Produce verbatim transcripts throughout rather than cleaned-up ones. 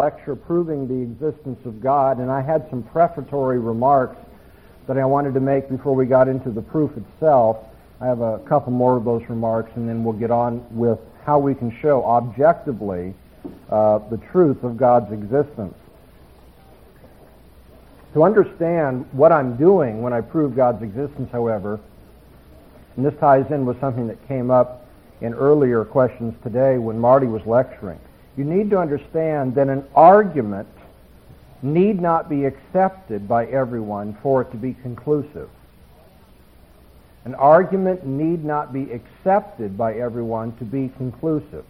lecture proving the existence of God, and I had some prefatory remarks that I wanted to make before we got into the proof itself. I have a couple more of those remarks, and then we'll get on with how we can show objectively uh, the truth of God's existence. To understand what I'm doing when I prove God's existence, however, and this ties in with something that came up in earlier questions today when Marty was lecturing, you need to understand that an argument need not be accepted by everyone for it to be conclusive. An argument need not be accepted by everyone to be conclusive.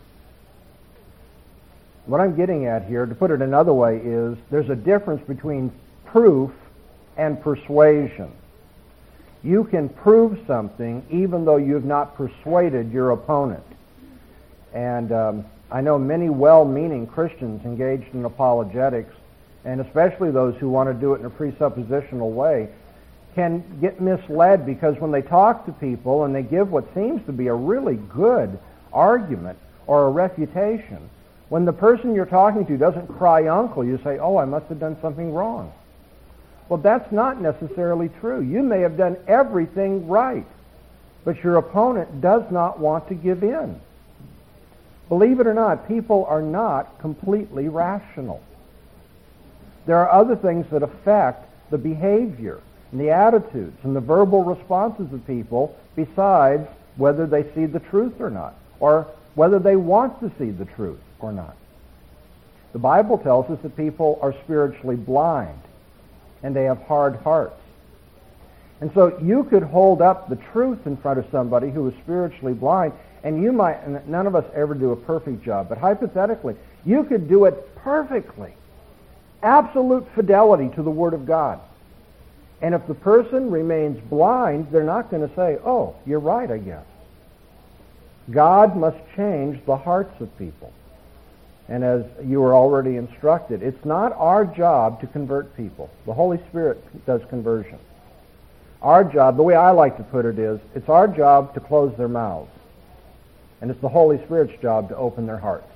What I'm getting at here, to put it another way, is there's a difference between proof and persuasion. You can prove something even though you've not persuaded your opponent. And um, I know many well-meaning Christians engaged in apologetics, and especially those who want to do it in a presuppositional way, can get misled because when they talk to people and they give what seems to be a really good argument or a refutation, when the person you're talking to doesn't cry uncle, you say, oh, I must have done something wrong. Well, that's not necessarily true. You may have done everything right, but your opponent does not want to give in. Believe it or not, people are not completely rational. There are other things that affect the behavior and the attitudes and the verbal responses of people besides whether they see the truth or not, or whether they want to see the truth or not. The Bible tells us that people are spiritually blind and they have hard hearts. And so you could hold up the truth in front of somebody who is spiritually blind, and you might, and none of us ever do a perfect job, but hypothetically, you could do it perfectly. Absolute fidelity to the Word of God. And if the person remains blind, they're not going to say, oh, you're right, I guess. God must change the hearts of people. And as you were already instructed, it's not our job to convert people. The Holy Spirit does conversion. Our job, the way I like to put it is, it's our job to close their mouths. And it's the Holy Spirit's job to open their hearts.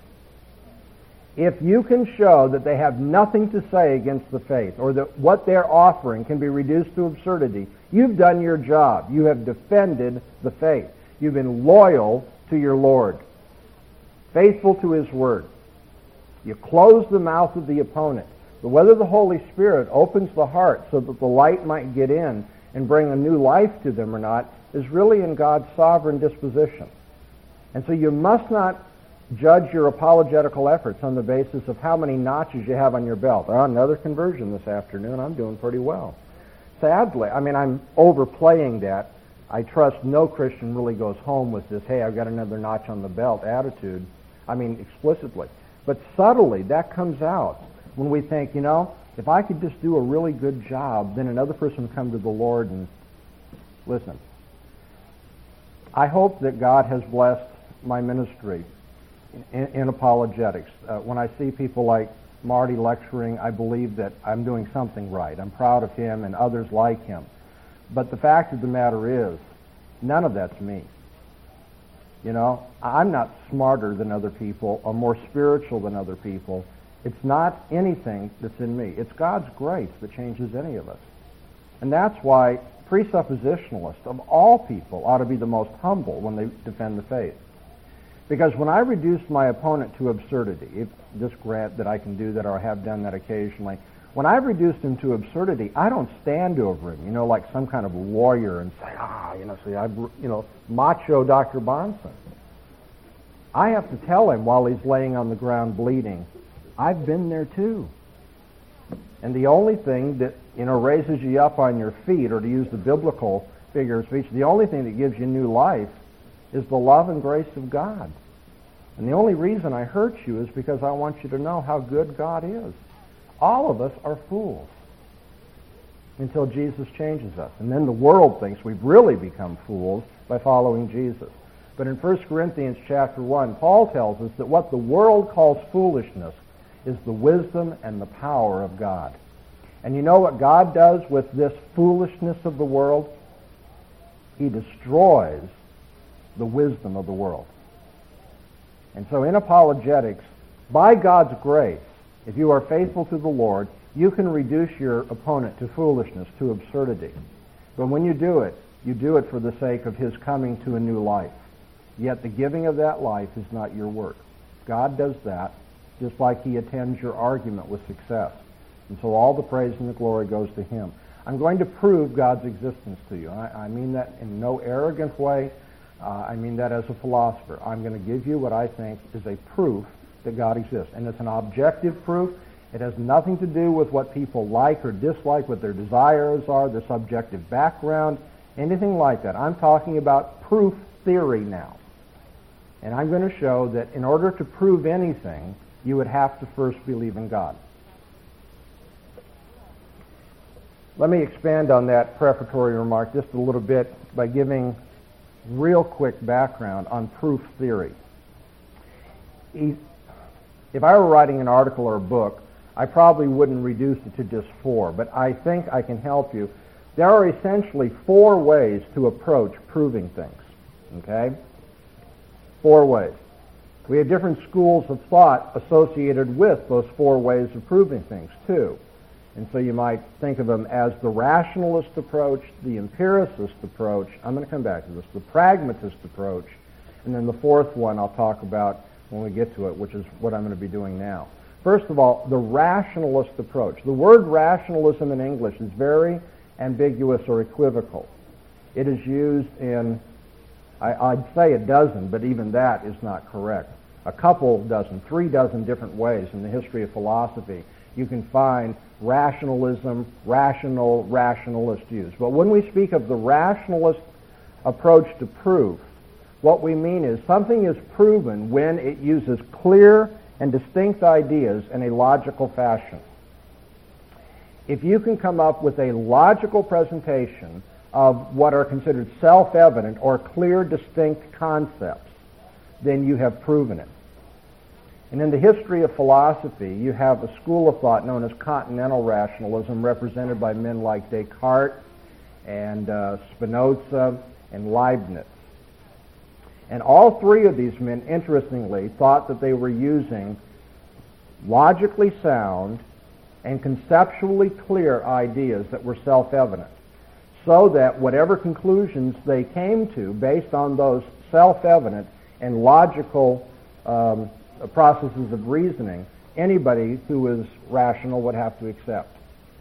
If you can show that they have nothing to say against the faith, or that what they're offering can be reduced to absurdity, you've done your job. You have defended the faith. You've been loyal to your Lord, faithful to His Word. You close the mouth of the opponent. But whether the Holy Spirit opens the heart so that the light might get in and bring a new life to them or not is really in God's sovereign disposition. And so you must not judge your apologetical efforts on the basis of how many notches you have on your belt. Oh, another conversion this afternoon. I'm doing pretty well. Sadly, I mean, I'm overplaying that. I trust no Christian really goes home with this, hey, I've got another notch on the belt attitude. I mean, explicitly. But subtly, that comes out when we think, you know, if I could just do a really good job, then another person would come to the Lord and listen. I hope that God has blessed my ministry in, in apologetics. Uh, when I see people like Marty lecturing, I believe that I'm doing something right. I'm proud of him and others like him. But the fact of the matter is, none of that's me. You know, I'm not smarter than other people or more spiritual than other people. It's not anything that's in me. It's God's grace that changes any of us. And that's why presuppositionalists of all people ought to be the most humble when they defend the faith. Because when I reduce my opponent to absurdity, if this grant that I can do that or I have done that occasionally, when I've reduced him to absurdity, I don't stand over him, you know, like some kind of lawyer and say, ah, you know, see, I, you know, macho Doctor Bonson. I have to tell him while he's laying on the ground bleeding, I've been there too. And the only thing that, you know, raises you up on your feet, or to use the biblical figure of speech, the only thing that gives you new life is the love and grace of God. And the only reason I hurt you is because I want you to know how good God is. All of us are fools until Jesus changes us. And then the world thinks we've really become fools by following Jesus. But in First Corinthians chapter one, Paul tells us that what the world calls foolishness is the wisdom and the power of God. And you know what God does with this foolishness of the world? He destroys the wisdom of the world. And so in apologetics, by God's grace, If you are faithful to the Lord, you can reduce your opponent to foolishness, to absurdity. But when you do it, you do it for the sake of his coming to a new life. Yet the giving of that life is not your work. God does that, just like he attends your argument with success. And so all the praise and the glory goes to him. I'm going to prove God's existence to you. I, I mean that in no arrogant way. Uh, I mean that as a philosopher. I'm going to give you what I think is a proof that God exists. And it's an objective proof. It has nothing to do with what people like or dislike, what their desires are, their subjective background, anything like that. I'm talking about proof theory now. And I'm going to show that in order to prove anything, you would have to first believe in God. Let me expand on that prefatory remark just a little bit by giving real quick background on proof theory. If I were writing an article or a book, I probably wouldn't reduce it to just four, but I think I can help you. There are essentially four ways to approach proving things, okay? Four ways. We have different schools of thought associated with those four ways of proving things, too. And so you might think of them as the rationalist approach, the empiricist approach, I'm going to come back to this, the pragmatist approach, and then the fourth one I'll talk about when we get to it, which is what I'm going to be doing now. First of all, the rationalist approach. The word rationalism in English is very ambiguous or equivocal. It is used in, I, I'd say a dozen, but even that is not correct. A couple dozen, three dozen different ways in the history of philosophy you can find rationalism, rational, rationalist used. But when we speak of the rationalist approach to proof, what we mean is something is proven when it uses clear and distinct ideas in a logical fashion. If you can come up with a logical presentation of what are considered self-evident or clear, distinct concepts, then you have proven it. And in the history of philosophy, you have a school of thought known as continental rationalism, represented by men like Descartes and uh, Spinoza and Leibniz. And all three of these men, interestingly, thought that they were using logically sound and conceptually clear ideas that were self-evident, so that whatever conclusions they came to based on those self-evident and logical um, processes of reasoning, anybody who is rational would have to accept.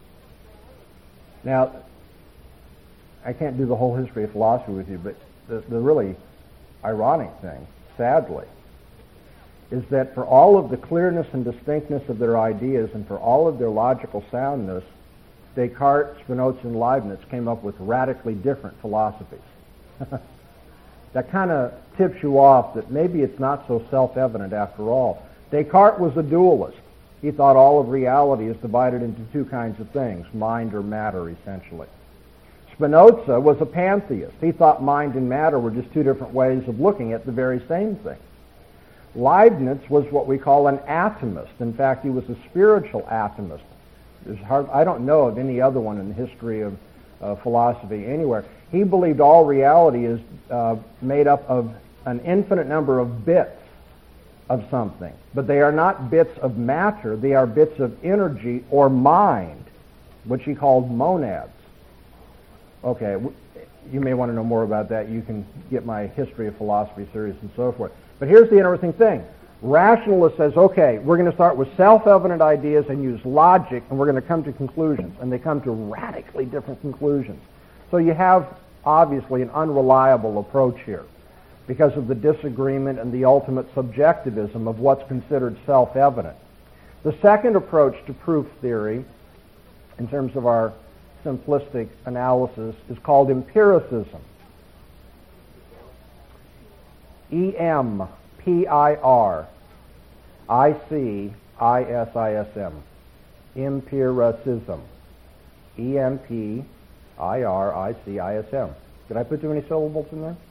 Now, I can't do the whole history of philosophy with you, but the, the really ironic thing, sadly, is that for all of the clearness and distinctness of their ideas and for all of their logical soundness, Descartes, Spinoza, and Leibniz came up with radically different philosophies. That kind of tips you off that maybe it's not so self-evident after all. Descartes was a dualist. He thought all of reality is divided into two kinds of things, mind or matter, essentially. Spinoza was a pantheist. He thought mind and matter were just two different ways of looking at the very same thing. Leibniz was what we call an atomist. In fact, he was a spiritual atomist. There's hard, I don't know of any other one in the history of uh, philosophy anywhere. He believed all reality is uh, made up of an infinite number of bits of something. But they are not bits of matter. They are bits of energy or mind, which he called monads. Okay, you may want to know more about that. You can get my History of Philosophy series and so forth. But here's the interesting thing. Rationalist says, okay, we're going to start with self-evident ideas and use logic, and we're going to come to conclusions. And they come to radically different conclusions. So you have, obviously, an unreliable approach here because of the disagreement and the ultimate subjectivism of what's considered self-evident. The second approach to proof theory, in terms of our simplistic analysis, is called empiricism. E M P I R I C I S I S M. Empiricism. E M P I R I C I S M. Did I put too many syllables in there?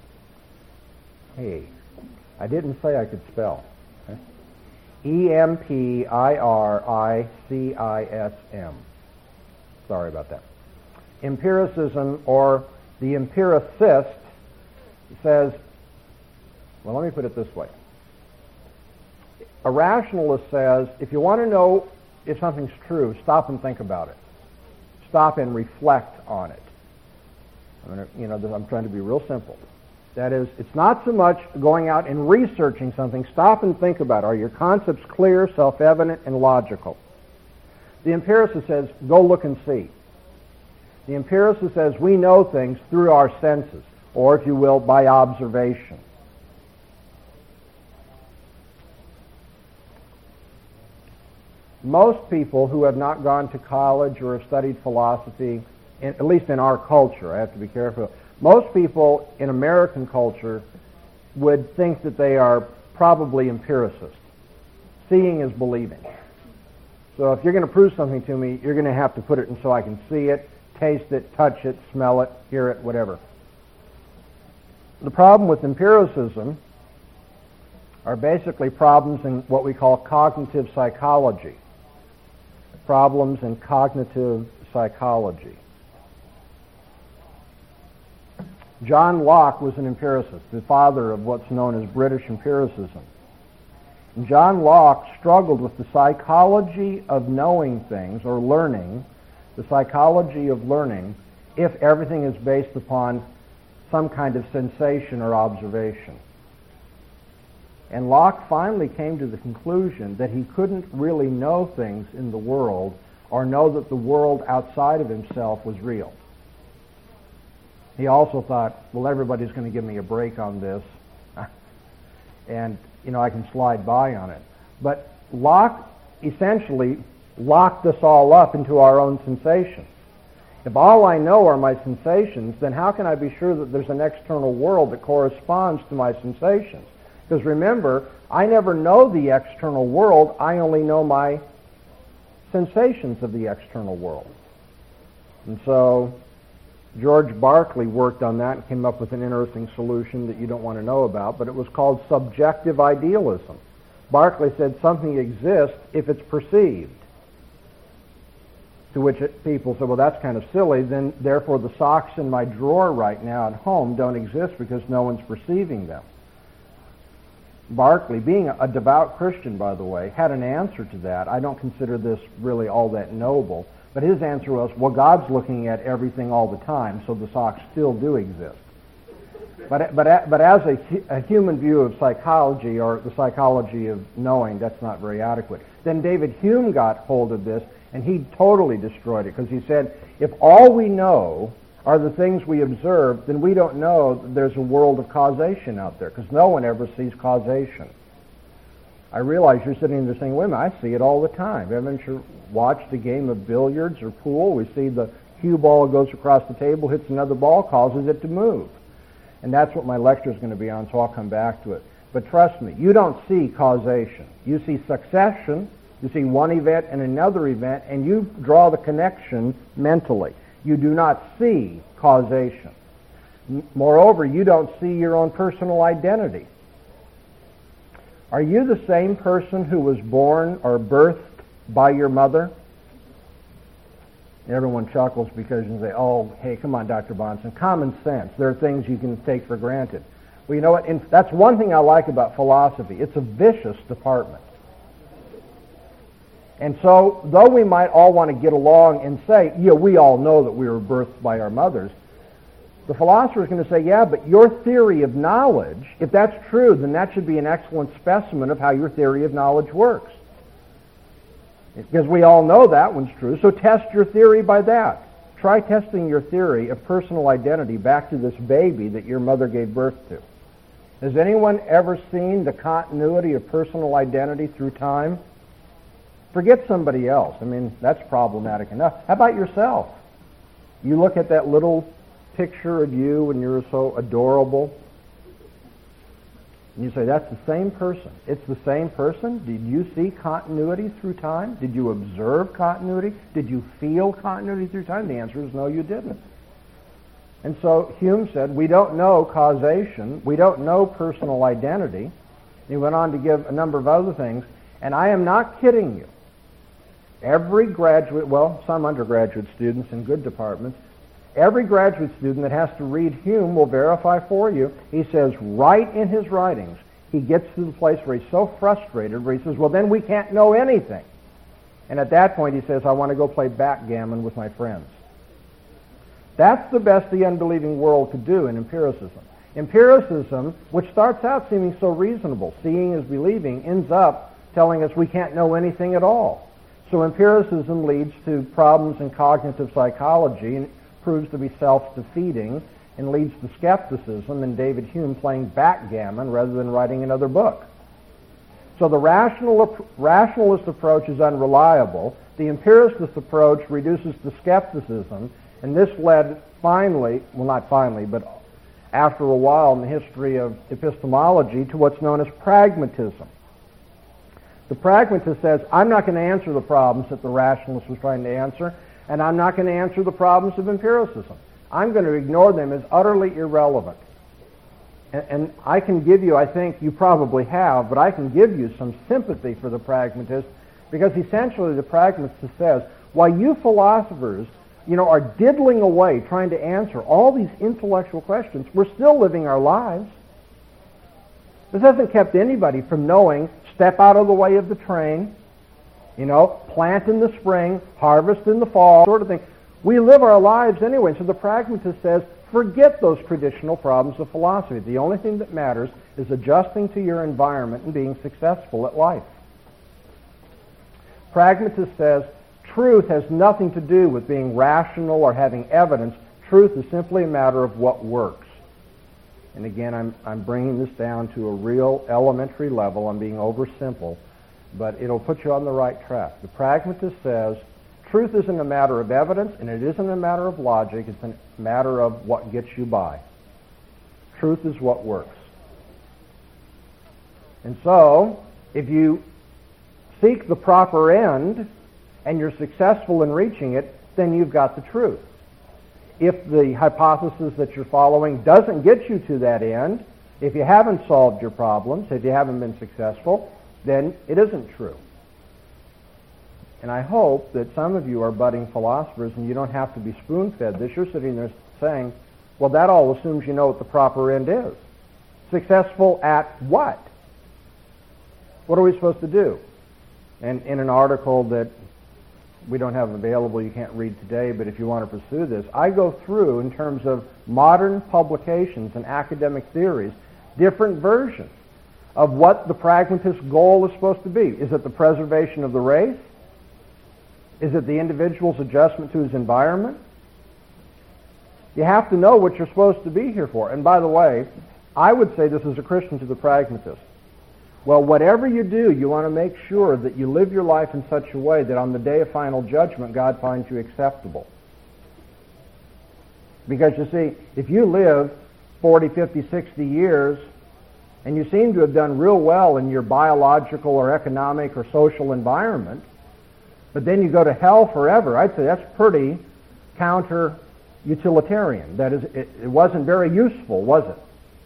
Hey, I didn't say I could spell. Okay? E M P I R I C I S M. Sorry about that. Empiricism, or the empiricist, says, well, let me put it this way. A rationalist says, if you want to know if something's true, stop and think about it. Stop and reflect on it. I'm gonna, you know, I'm trying to be real simple. That is, it's not so much going out and researching something. Stop and think about it. Are your concepts clear, self-evident, and logical? The empiricist says, go look and see. The empiricist says, we know things through our senses, or if you will, by observation. Most people who have not gone to college or have studied philosophy, in, at least in our culture, I have to be careful, most people in American culture would think that they are probably empiricists. Seeing is believing. So if you're going to prove something to me, you're going to have to put it in so I can see it, taste it, touch it, smell it, hear it, whatever. The problem with empiricism are basically problems in what we call cognitive psychology. Problems in cognitive psychology. John Locke was an empiricist, the father of what's known as British empiricism. And John Locke struggled with the psychology of knowing things or learning, the psychology of learning, if everything is based upon some kind of sensation or observation. And Locke finally came to the conclusion that he couldn't really know things in the world or know that the world outside of himself was real. He also thought, well, everybody's going to give me a break on this, and, you know, I can slide by on it. But Locke essentially locked us all up into our own sensations. If all I know are my sensations, then how can I be sure that there's an external world that corresponds to my sensations? Because remember, I never know the external world, I only know my sensations of the external world. And so George Berkeley worked on that and came up with an interesting solution that you don't want to know about, but it was called subjective idealism. Berkeley said something exists if it's perceived. To which it, people said, well, that's kind of silly, then therefore the socks in my drawer right now at home don't exist because no one's perceiving them. Berkeley, being a devout Christian, by the way, had an answer to that. I don't consider this really all that noble, but his answer was, well, God's looking at everything all the time, so the socks still do exist. But but but as a, a human view of psychology, or the psychology of knowing, that's not very adequate. Then David Hume got hold of this, and he totally destroyed it, because he said, if all we know are the things we observe, then we don't know that there's a world of causation out there, because no one ever sees causation. I realize you're sitting there saying, wait a minute, I see it all the time. Haven't you watched a game of billiards or pool? We see the cue ball goes across the table, hits another ball, causes it to move. And that's what my lecture is going to be on, so I'll come back to it. But trust me, you don't see causation. You see succession, you see one event and another event, and you draw the connection mentally. You do not see causation. Moreover, you don't see your own personal identity. Are you the same person who was born or birthed by your mother? Everyone chuckles because you say, oh, hey, come on, Doctor Bahnsen, common sense. There are things you can take for granted. Well, you know what? In, that's one thing I like about philosophy. It's a vicious department. And so, though we might all want to get along and say, yeah, we all know that we were birthed by our mothers, the philosopher is going to say, yeah, but your theory of knowledge, if that's true, then that should be an excellent specimen of how your theory of knowledge works. Because we all know that one's true, so test your theory by that. Try testing your theory of personal identity back to this baby that your mother gave birth to. Has anyone ever seen the continuity of personal identity through time? Forget somebody else. I mean, that's problematic enough. How about yourself? You look at that little picture of you and you're so adorable, and you say, that's the same person. It's the same person? Did you see continuity through time? Did you observe continuity? Did you feel continuity through time? The answer is no, you didn't. And so Hume said, we don't know causation. We don't know personal identity. He went on to give a number of other things, and I am not kidding you. Every graduate, well, some undergraduate students in good departments, every graduate student that has to read Hume will verify for you. He says right in his writings, he gets to the place where he's so frustrated where he says, well, then we can't know anything. And at that point he says, I want to go play backgammon with my friends. That's the best the unbelieving world could do in empiricism. Empiricism, which starts out seeming so reasonable, seeing is believing, ends up telling us we can't know anything at all. So empiricism leads to problems in cognitive psychology and proves to be self-defeating and leads to skepticism and David Hume playing backgammon rather than writing another book. So the rational, rationalist approach is unreliable. The empiricist approach reduces to skepticism, and this led finally, well not finally, but after a while in the history of epistemology, to what's known as pragmatism. The pragmatist says, I'm not going to answer the problems that the rationalist was trying to answer, and I'm not going to answer the problems of empiricism. I'm going to ignore them as utterly irrelevant. And, and I can give you, I think you probably have, but I can give you some sympathy for the pragmatist, because essentially the pragmatist says, while you philosophers, you know, are diddling away trying to answer all these intellectual questions, we're still living our lives. This hasn't kept anybody from knowing, step out of the way of the train, you know, plant in the spring, harvest in the fall, sort of thing. We live our lives anyway. So the pragmatist says, forget those traditional problems of philosophy. The only thing that matters is adjusting to your environment and being successful at life. Pragmatist says, truth has nothing to do with being rational or having evidence. Truth is simply a matter of what works. And again, I'm, I'm bringing this down to a real elementary level. I'm being oversimple, but it'll put you on the right track. The pragmatist says, truth isn't a matter of evidence, and it isn't a matter of logic. It's a matter of what gets you by. Truth is what works. And so, if you seek the proper end, and you're successful in reaching it, then you've got the truth. If the hypothesis that you're following doesn't get you to that end, if you haven't solved your problems, if you haven't been successful, then it isn't true. And I hope that some of you are budding philosophers and you don't have to be spoon-fed this. You're sitting there saying, well, that all assumes you know what the proper end is. Successful at what? What are we supposed to do? And in an article that we don't have available, you can't read today, but if you want to pursue this, I go through, in terms of modern publications and academic theories, different versions of what the pragmatist goal is supposed to be. Is it the preservation of the race? Is it the individual's adjustment to his environment? You have to know what you're supposed to be here for. And by the way, I would say this as a Christian to the pragmatist. Well, whatever you do, you want to make sure that you live your life in such a way that on the day of final judgment, God finds you acceptable. Because you see, if you live forty, fifty, sixty years, and you seem to have done real well in your biological or economic or social environment, but then you go to hell forever, I'd say that's pretty counter-utilitarian. That is, it, it wasn't very useful, was it?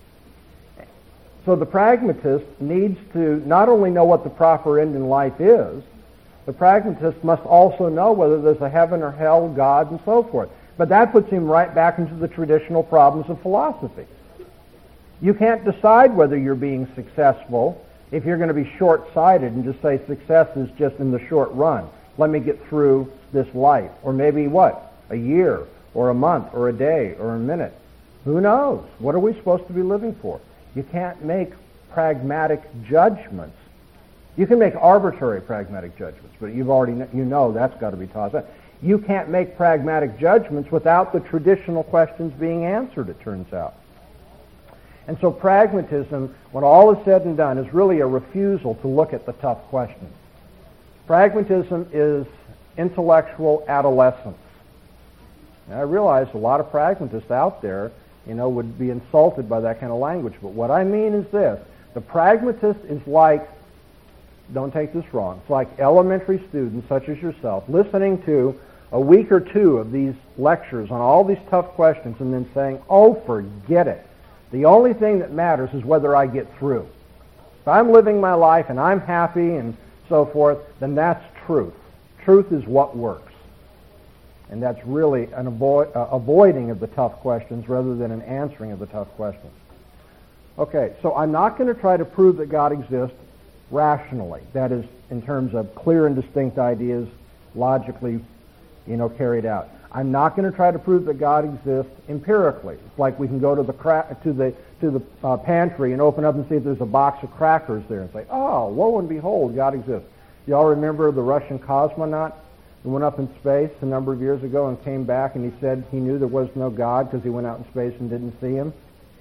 So the pragmatist needs to not only know what the proper end in life is, the pragmatist must also know whether there's a heaven or hell, God, and so forth. But that puts him right back into the traditional problems of philosophy. You can't decide whether you're being successful if you're going to be short-sighted and just say success is just in the short run. Let me get through this life. Or maybe what? A year, or a month, or a day, or a minute. Who knows? What are we supposed to be living for? You can't make pragmatic judgments. You can make arbitrary pragmatic judgments, but you've already kn- you know that's got to be tossed out. You can't make pragmatic judgments without the traditional questions being answered, it turns out. And so pragmatism, when all is said and done, is really a refusal to look at the tough questions. Pragmatism is intellectual adolescence. And I realize a lot of pragmatists out there you know, would be insulted by that kind of language. But what I mean is this. The pragmatist is like, don't take this wrong, it's like elementary students such as yourself listening to a week or two of these lectures on all these tough questions and then saying, oh, forget it. The only thing that matters is whether I get through. If I'm living my life and I'm happy and so forth, then that's truth. Truth is what works. And that's really an avoid, uh, avoiding of the tough questions rather than an answering of the tough questions. Okay, so I'm not going to try to prove that God exists rationally. That is, in terms of clear and distinct ideas, logically, you know, carried out. I'm not going to try to prove that God exists empirically. It's like we can go to the cra- to the to the uh, pantry and open up and see if there's a box of crackers there and say, "Oh, lo and behold, God exists." Y'all remember the Russian cosmonaut who went up in space a number of years ago and came back and he said he knew there was no God because he went out in space and didn't see him?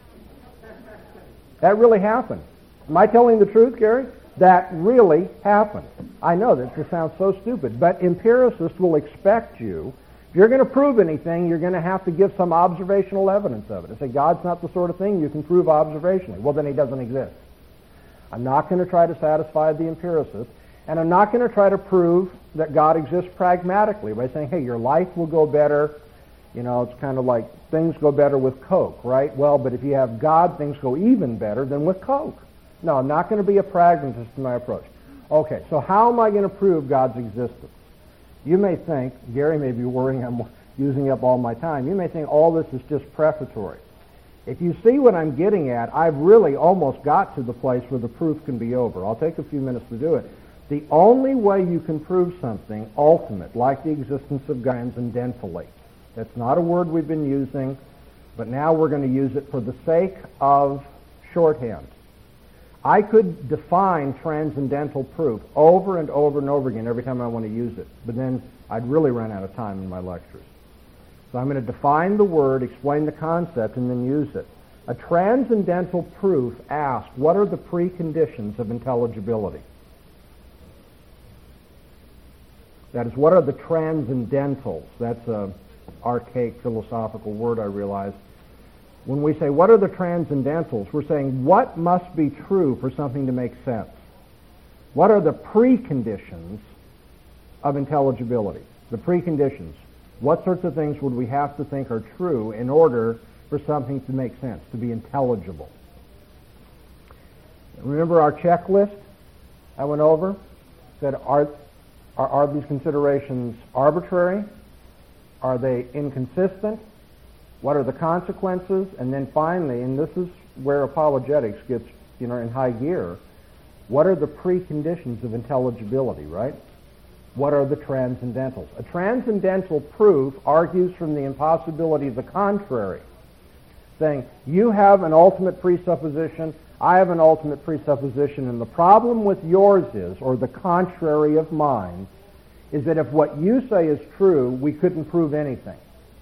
That really happened. Am I telling the truth, Gary? That really happened. I know that this sounds so stupid, but empiricists will expect you, if you're going to prove anything, you're going to have to give some observational evidence of it. And say, God's not the sort of thing you can prove observationally. Well, then he doesn't exist. I'm not going to try to satisfy the empiricist, and I'm not going to try to prove that God exists pragmatically by saying, hey, your life will go better. You know, it's kind of like things go better with Coke, right? Well, but if you have God, things go even better than with Coke. No, I'm not going to be a pragmatist in my approach. Okay, so how am I going to prove God's existence? You may think, Gary may be worrying I'm using up all my time, you may think all this is just prefatory. If you see what I'm getting at, I've really almost got to the place where the proof can be over. I'll take a few minutes to do it. The only way you can prove something ultimate, like the existence of God, transcendentally. That's not a word we've been using, but now we're going to use it for the sake of shorthand. I could define transcendental proof over and over and over again every time I want to use it, but then I'd really run out of time in my lectures. So I'm going to define the word, explain the concept, and then use it. A transcendental proof asks, what are the preconditions of intelligibility? That is, what are the transcendentals? That's an archaic philosophical word, I realize. When we say, what are the transcendentals, we're saying, what must be true for something to make sense? What are the preconditions of intelligibility? The preconditions. What sorts of things would we have to think are true in order for something to make sense, to be intelligible? Remember our checklist I went over? Said, are, are, are these considerations arbitrary? Are they inconsistent? What are the consequences? And then finally, and this is where apologetics gets, you know, in high gear, what are the preconditions of intelligibility, right? What are the transcendentals? A transcendental proof argues from the impossibility of the contrary, saying, you have an ultimate presupposition, I have an ultimate presupposition, and the problem with yours is, or the contrary of mine, is that if what you say is true, we couldn't prove anything.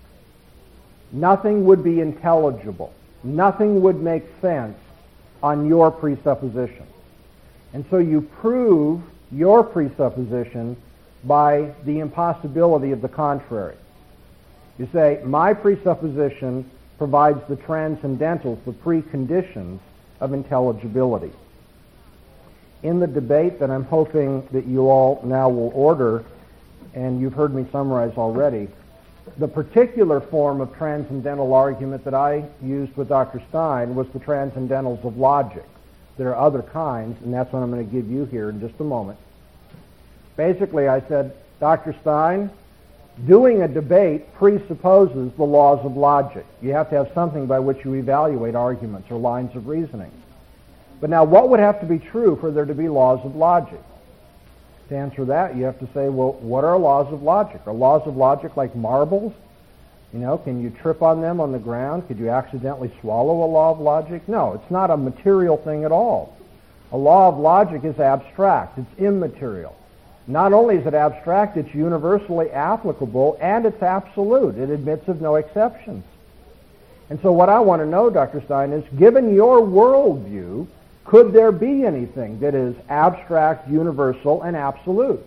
Nothing would be intelligible. Nothing would make sense on your presupposition. And so you prove your presupposition by the impossibility of the contrary. You say, my presupposition provides the transcendentals, the preconditions of intelligibility. In the debate that I'm hoping that you all now will order, and you've heard me summarize already, the particular form of transcendental argument that I used with Doctor Stein was the transcendentals of logic. There are other kinds, and that's what I'm going to give you here in just a moment. Basically, I said, Doctor Stein, doing a debate presupposes the laws of logic. You have to have something by which you evaluate arguments or lines of reasoning. But now, what would have to be true for there to be laws of logic? To answer that, you have to say, well, what are laws of logic? Are laws of logic like marbles? You know, can you trip on them on the ground? Could you accidentally swallow a law of logic? No, it's not a material thing at all. A law of logic is abstract. It's immaterial. Not only is it abstract, it's universally applicable, and it's absolute. It admits of no exceptions. And so what I want to know, Doctor Stein, is, given your worldview, could there be anything that is abstract, universal, and absolute?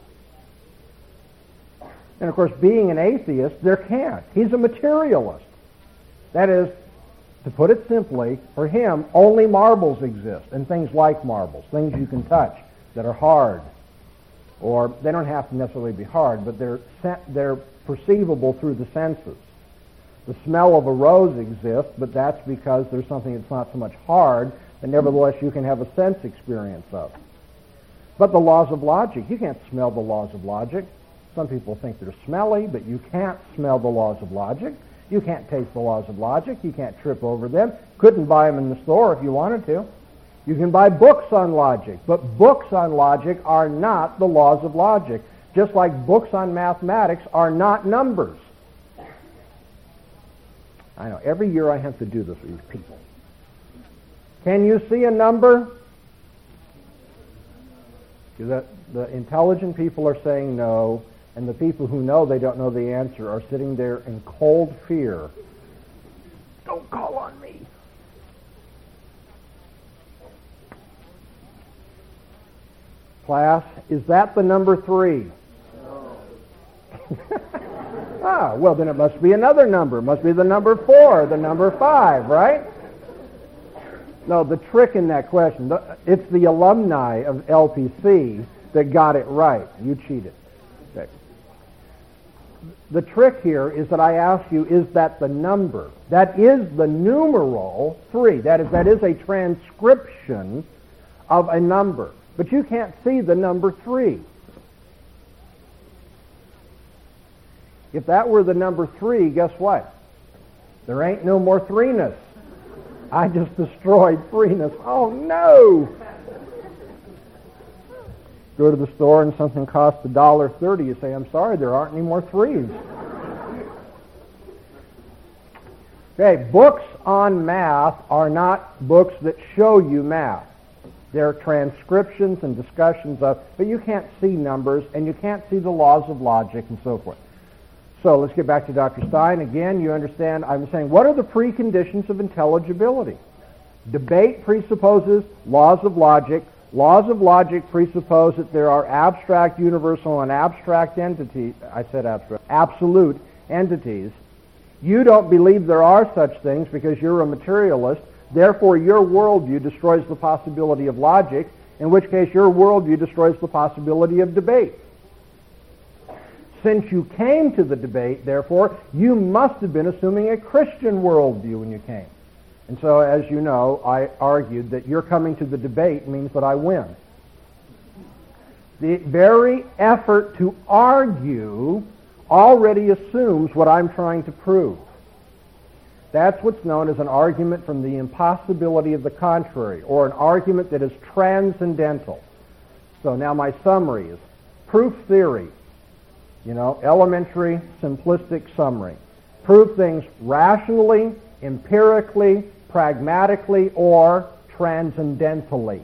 And of course, being an atheist, there can't. He's a materialist. That is, to put it simply, for him, only marbles exist, and things like marbles, things you can touch that are hard. Or they don't have to necessarily be hard, but they're they're perceivable through the senses. The smell of a rose exists, but that's because there's something that's not so much hard, and nevertheless you can have a sense experience of. But the laws of logic, you can't smell the laws of logic. Some people think they're smelly, but you can't smell the laws of logic. You can't taste the laws of logic. You can't trip over them. Couldn't buy them in the store if you wanted to. You can buy books on logic, but books on logic are not the laws of logic, just like books on mathematics are not numbers. I know, every year I have to do this with these people. Can you see a number? The, the intelligent people are saying no, and the people who know they don't know the answer are sitting there in cold fear. Don't call on me. Class, is that the number three? No. Ah, well then it must be another number. It must be the number four, the number five, right? No, the trick in that question, it's the alumni of L P C that got it right. You cheated. Okay. The trick here is that I ask you, is that the number? That is the numeral three. That is, that is a transcription of a number. But you can't see the number three. If that were the number three, guess what? There ain't no more threeness. I just destroyed threeness. Oh, no! Go to the store and something costs a dollar thirty. You say, I'm sorry, there aren't any more threes. Okay, books on math are not books that show you math. They're transcriptions and discussions of, but you can't see numbers and you can't see the laws of logic and so forth. So let's get back to Doctor Stein. Again, you understand, I'm saying, what are the preconditions of intelligibility? Debate presupposes laws of logic. Laws of logic presuppose that there are abstract, universal, and abstract entities. I said abstract. Absolute entities. You don't believe there are such things because you're a materialist. Therefore, your worldview destroys the possibility of logic, in which case your worldview destroys the possibility of debate. Since you came to the debate, therefore, you must have been assuming a Christian worldview when you came. And so, as you know, I argued that your coming to the debate means that I win. The very effort to argue already assumes what I'm trying to prove. That's what's known as an argument from the impossibility of the contrary, or an argument that is transcendental. So now my summary is proof theory. You know, elementary, simplistic summary. Prove things rationally, empirically, pragmatically, or transcendentally.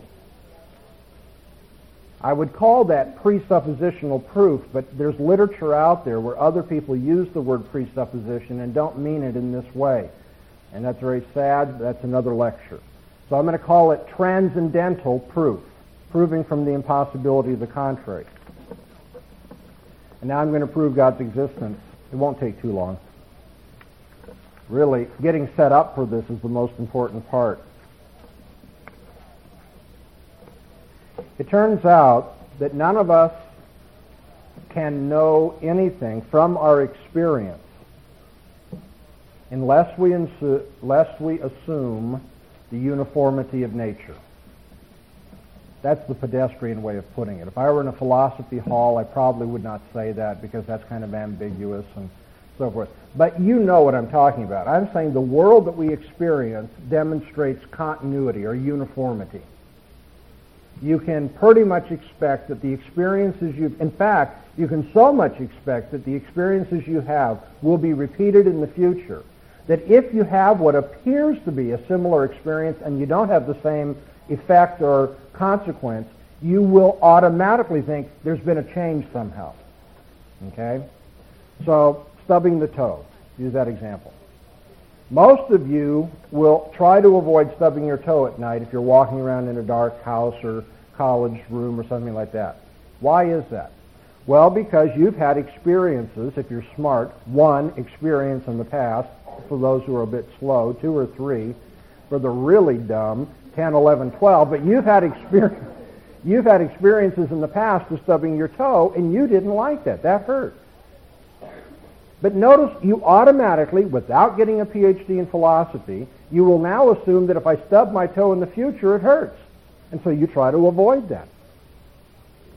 I would call that presuppositional proof, but there's literature out there where other people use the word presupposition and don't mean it in this way. And that's very sad. That's another lecture. So I'm going to call it transcendental proof, proving from the impossibility of the contrary. And now I'm going to prove God's existence. It won't take too long. Really, getting set up for this is the most important part. It turns out that none of us can know anything from our experience unless we, insu- unless we assume the uniformity of nature. That's the pedestrian way of putting it. If I were in a philosophy hall, I probably would not say that because that's kind of ambiguous and so forth. But you know what I'm talking about. I'm saying the world that we experience demonstrates continuity or uniformity. You can pretty much expect that the experiences you've... In fact, you can so much expect that the experiences you have will be repeated in the future, that if you have what appears to be a similar experience and you don't have the same effect or consequence, you will automatically think there's been a change somehow. Okay? So, stubbing the toe. Use that example. Most of you will try to avoid stubbing your toe at night if you're walking around in a dark house or college room or something like that. Why is that? Well, because you've had experiences, if you're smart, one experience in the past, for those who are a bit slow, two or three, for the really dumb, ten, eleven, twelve, but you've had experience, you've had experiences in the past of stubbing your toe, and you didn't like that. That hurt. But notice you automatically, without getting a P H D in philosophy, you will now assume that if I stub my toe in the future, it hurts. And so you try to avoid that.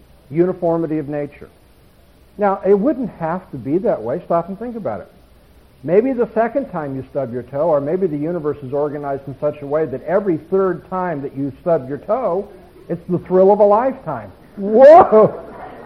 Uniformity of nature. Now, it wouldn't have to be that way. Stop and think about it. Maybe the second time you stub your toe, or maybe the universe is organized in such a way that every third time that you stub your toe, it's the thrill of a lifetime. Whoa!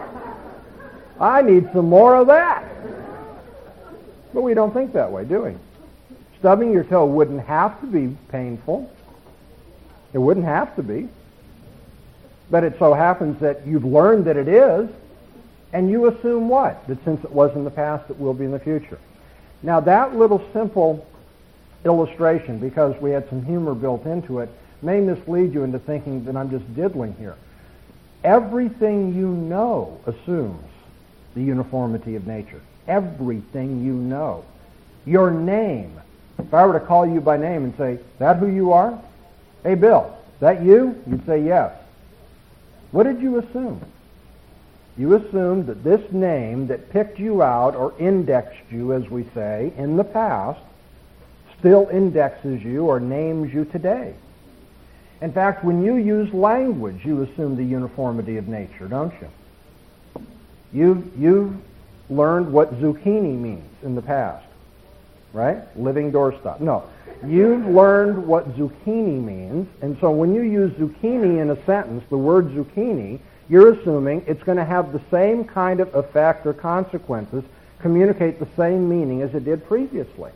I need some more of that. But we don't think that way, do we? Stubbing your toe wouldn't have to be painful. It wouldn't have to be. But it so happens that you've learned that it is, and you assume what? That since it was in the past, it will be in the future. Now that little simple illustration, because we had some humor built into it, may mislead you into thinking that I'm just diddling here. Everything you know assumes the uniformity of nature. Everything you know. Your name. If I were to call you by name and say, that who you are? Hey, Bill, that you? You'd say yes. What did you assume? You assumed that this name that picked you out or indexed you, as we say, in the past, still indexes you or names you today. In fact, when you use language, you assume the uniformity of nature, don't you? You've, you've learned what zucchini means in the past, right? Living doorstop. No. You've learned what zucchini means, and so when you use zucchini in a sentence, the word zucchini, you're assuming it's going to have the same kind of effect or consequences, communicate the same meaning as it did previously.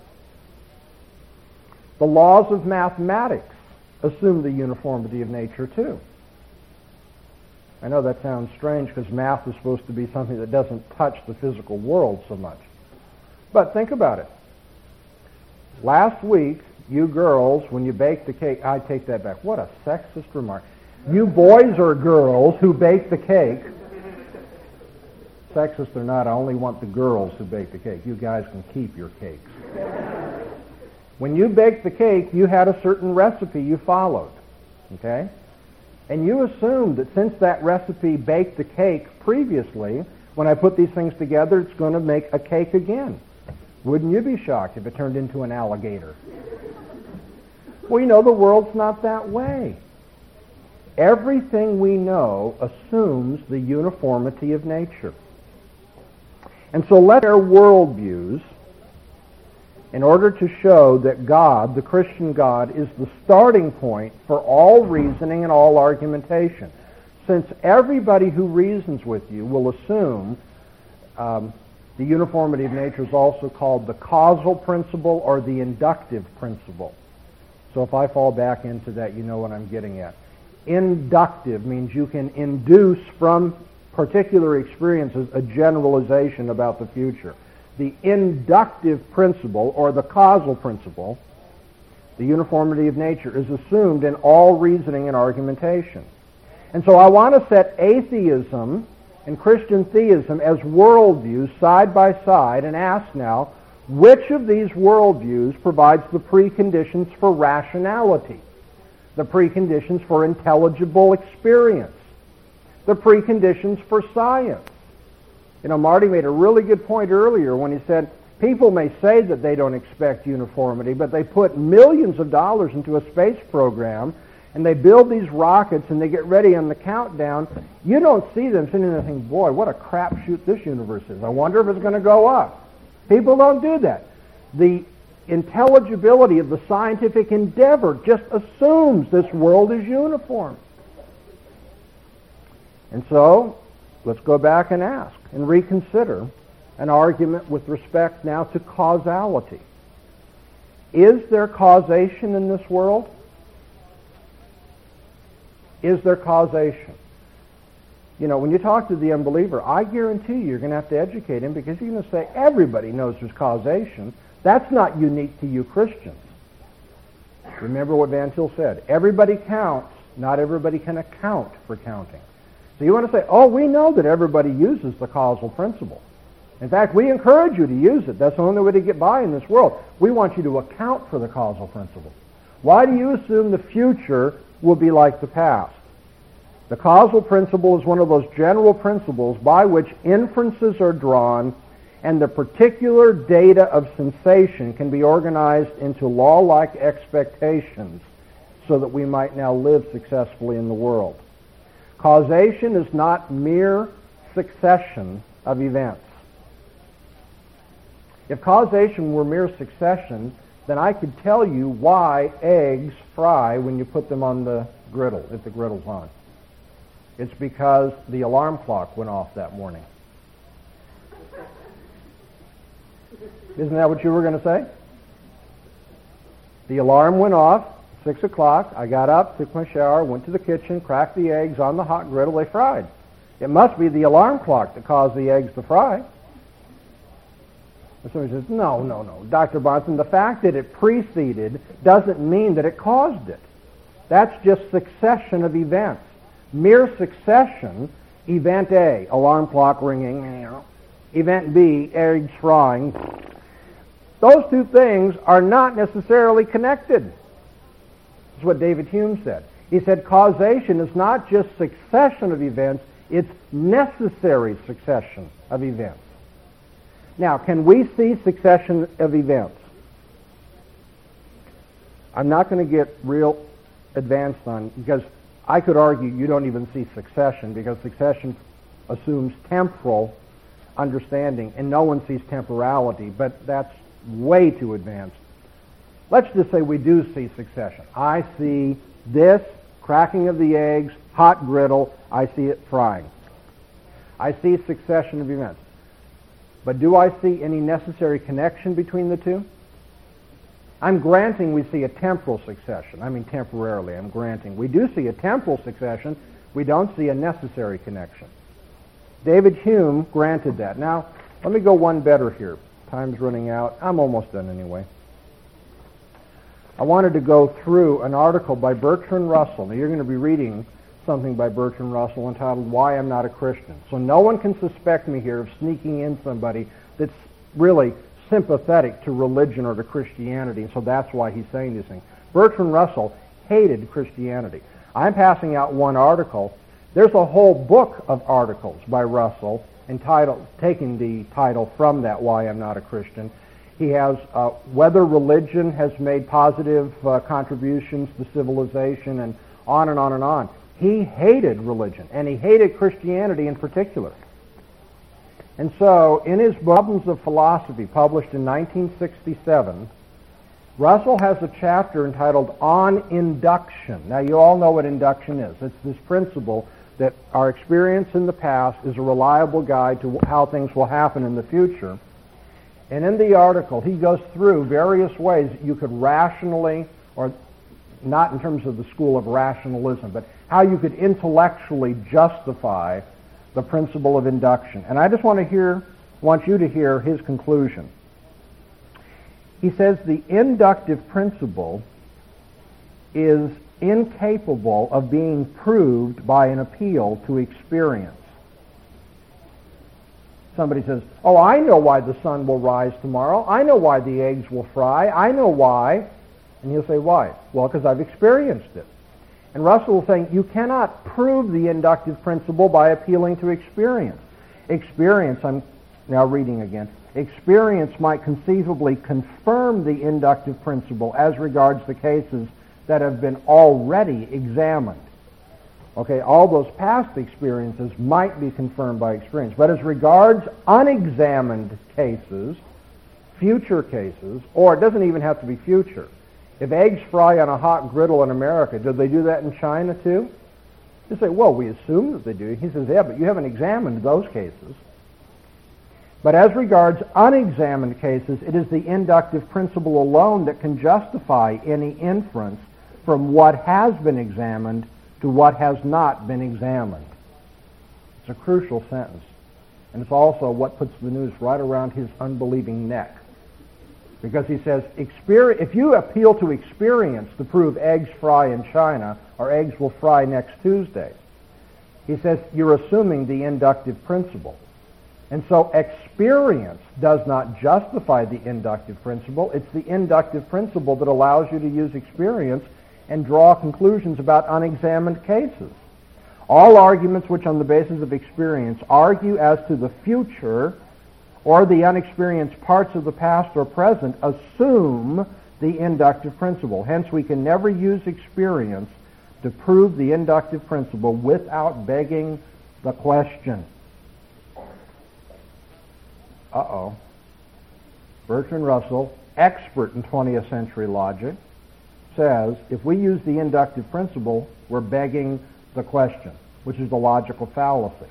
The laws of mathematics assume the uniformity of nature too. I know that sounds strange because math is supposed to be something that doesn't touch the physical world so much. But think about it. Last week, you girls, when you baked the cake, I take that back. What a sexist remark. You boys or girls who bake the cake, sexist or not, I only want the girls who bake the cake. You guys can keep your cakes. When you baked the cake, you had a certain recipe you followed, okay? And you assumed that since that recipe baked the cake previously, when I put these things together, it's going to make a cake again. Wouldn't you be shocked if it turned into an alligator? Well, you know, the world's not that way. Everything we know assumes the uniformity of nature. And so let our worldviews, in order to show that God, the Christian God, is the starting point for all reasoning and all argumentation. Since everybody who reasons with you will assume um, the uniformity of nature is also called the causal principle or the inductive principle. So if I fall back into that, you know what I'm getting at. Inductive means you can induce from particular experiences a generalization about the future. The inductive principle, or the causal principle, the uniformity of nature, is assumed in all reasoning and argumentation. And so I want to set atheism and Christian theism as worldviews side by side and ask now, which of these worldviews provides the preconditions for rationality, the preconditions for intelligible experience, the preconditions for science? You know, Marty made a really good point earlier when he said, people may say that they don't expect uniformity, but they put millions of dollars into a space program, and they build these rockets, and they get ready on the countdown. You don't see them sitting there thinking, boy, what a crapshoot this universe is. I wonder if it's going to go up. People don't do that. The intelligibility of the scientific endeavor just assumes this world is uniform. And so, let's go back and ask and reconsider an argument with respect now to causality. Is there causation in this world? Is there causation? You know, when you talk to the unbeliever, I guarantee you you're going to have to educate him because you're going to say everybody knows there's causation. That's not unique to you Christians. Remember what Van Til said. Everybody counts. Not everybody can account for counting. So you want to say, oh, we know that everybody uses the causal principle. In fact, we encourage you to use it. That's the only way to get by in this world. We want you to account for the causal principle. Why do you assume the future will be like the past? The causal principle is one of those general principles by which inferences are drawn and the particular data of sensation can be organized into law-like expectations so that we might now live successfully in the world. Causation is not mere succession of events. If causation were mere succession, then I could tell you why eggs fry when you put them on the griddle, if the griddle's on. It's because the alarm clock went off that morning. Isn't that what you were going to say? The alarm went off, six o'clock. I got up, took my shower, went to the kitchen, cracked the eggs on the hot griddle. They fried. It must be the alarm clock that caused the eggs to fry. And somebody says, no, no, no. Doctor Bahnsen, the fact that it preceded doesn't mean that it caused it. That's just succession of events. Mere succession, event A, alarm clock ringing, event B, eggs frying. Those two things are not necessarily connected. That's what David Hume said. He said causation is not just succession of events, it's necessary succession of events. Now, can we see succession of events? I'm not going to get real advanced on, because I could argue you don't even see succession, because succession assumes temporal understanding, and no one sees temporality, but that's way too advanced. Let's just say we do see succession. I see this, cracking of the eggs, hot griddle, I see it frying. I see succession of events. But do I see any necessary connection between the two? I'm granting we see a temporal succession. I mean temporarily, I'm granting. We do see a temporal succession. We don't see a necessary connection. David Hume granted that. Now, let me go one better here. Time's running out. I'm almost done anyway. I wanted to go through an article by Bertrand Russell. Now, you're going to be reading something by Bertrand Russell entitled Why I'm Not a Christian. So no one can suspect me here of sneaking in somebody that's really sympathetic to religion or to Christianity, so that's why he's saying these things. Bertrand Russell hated Christianity. I'm passing out one article. There's a whole book of articles by Russell entitled, taking the title from that, Why I'm Not a Christian. He has uh, whether religion has made positive uh, contributions to civilization, and on and on and on. He hated religion, and he hated Christianity in particular. And so, in his book, Problems of Philosophy, published in nineteen sixty-seven, Russell has a chapter entitled On Induction. Now, you all know what induction is. It's this principle that our experience in the past is a reliable guide to how things will happen in the future. And in the article, he goes through various ways you could rationally, or not in terms of the school of rationalism, but how you could intellectually justify the principle of induction. And I just want to hear, want you to hear his conclusion. He says the inductive principle is incapable of being proved by an appeal to experience. Somebody says, oh, I know why the sun will rise tomorrow. I know why the eggs will fry. I know why. And you'll say, why? Well, because I've experienced it. And Russell is saying you cannot prove the inductive principle by appealing to experience. Experience, I'm now reading again, experience might conceivably confirm the inductive principle as regards the cases that have been already examined. Okay, all those past experiences might be confirmed by experience. But as regards unexamined cases, future cases, or it doesn't even have to be future. If eggs fry on a hot griddle in America, did they do that in China too? You say, well, we assume that they do. He says, yeah, but you haven't examined those cases. But as regards unexamined cases, it is the inductive principle alone that can justify any inference from what has been examined to what has not been examined. It's a crucial sentence. And it's also what puts the noose right around his unbelieving neck. Because he says, if you appeal to experience to prove eggs fry in China or eggs will fry next Tuesday, he says you're assuming the inductive principle. And so experience does not justify the inductive principle. It's the inductive principle that allows you to use experience and draw conclusions about unexamined cases. All arguments which on the basis of experience argue as to the future or the unexperienced parts of the past or present assume the inductive principle. Hence, we can never use experience to prove the inductive principle without begging the question. Uh-oh. Bertrand Russell, expert in twentieth century logic, says if we use the inductive principle, we're begging the question, which is the logical fallacy.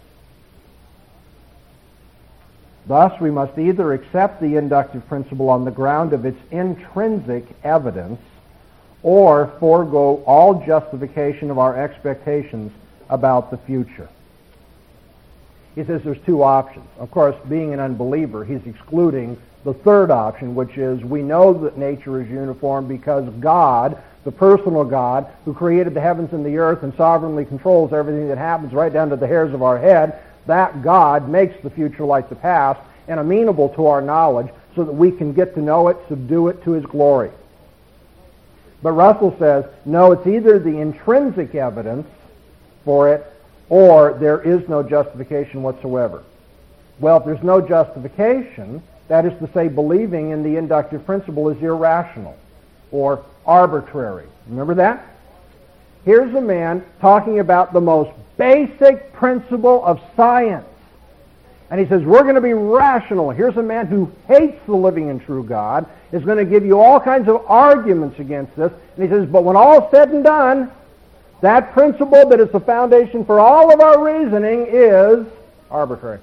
Thus, we must either accept the inductive principle on the ground of its intrinsic evidence or forego all justification of our expectations about the future. He says there's two options. Of course, being an unbeliever, he's excluding the third option, which is we know that nature is uniform because God, the personal God, who created the heavens and the earth and sovereignly controls everything that happens right down to the hairs of our head, that God makes the future like the past and amenable to our knowledge so that we can get to know it, subdue it to His glory. But Russell says, no, it's either the intrinsic evidence for it or there is no justification whatsoever. Well, if there's no justification, that is to say, believing in the inductive principle is irrational or arbitrary. Remember that? Here's a man talking about the most basic principle of science. And he says, we're going to be rational. Here's a man who hates the living and true God, is going to give you all kinds of arguments against this. And he says, but when all's said and done, that principle that is the foundation for all of our reasoning is arbitrary.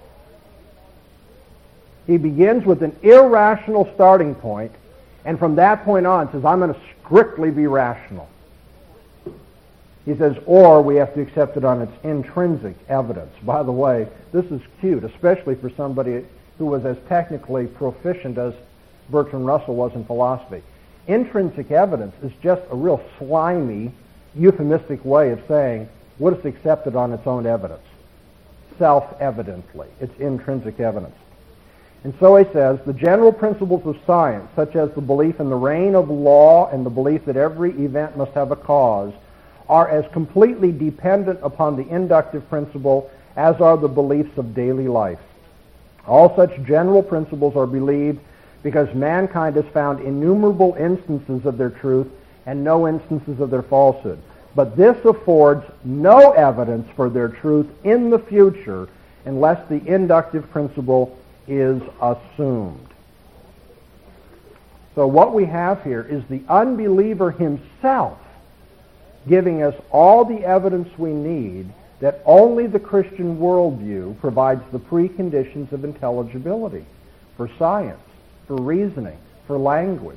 He begins with an irrational starting point, and from that point on says, I'm going to strictly be rational. He says, or we have to accept it on its intrinsic evidence. By the way, this is cute, especially for somebody who was as technically proficient as Bertrand Russell was in philosophy. Intrinsic evidence is just a real slimy, euphemistic way of saying what is accepted on its own evidence. Self-evidently. It's intrinsic evidence. And so he says, the general principles of science, such as the belief in the reign of law and the belief that every event must have a cause, are as completely dependent upon the inductive principle as are the beliefs of daily life. All such general principles are believed because mankind has found innumerable instances of their truth and no instances of their falsehood. But this affords no evidence for their truth in the future unless the inductive principle is assumed. So what we have here is the unbeliever himself giving us all the evidence we need that only the Christian worldview provides the preconditions of intelligibility for science, for reasoning, for language.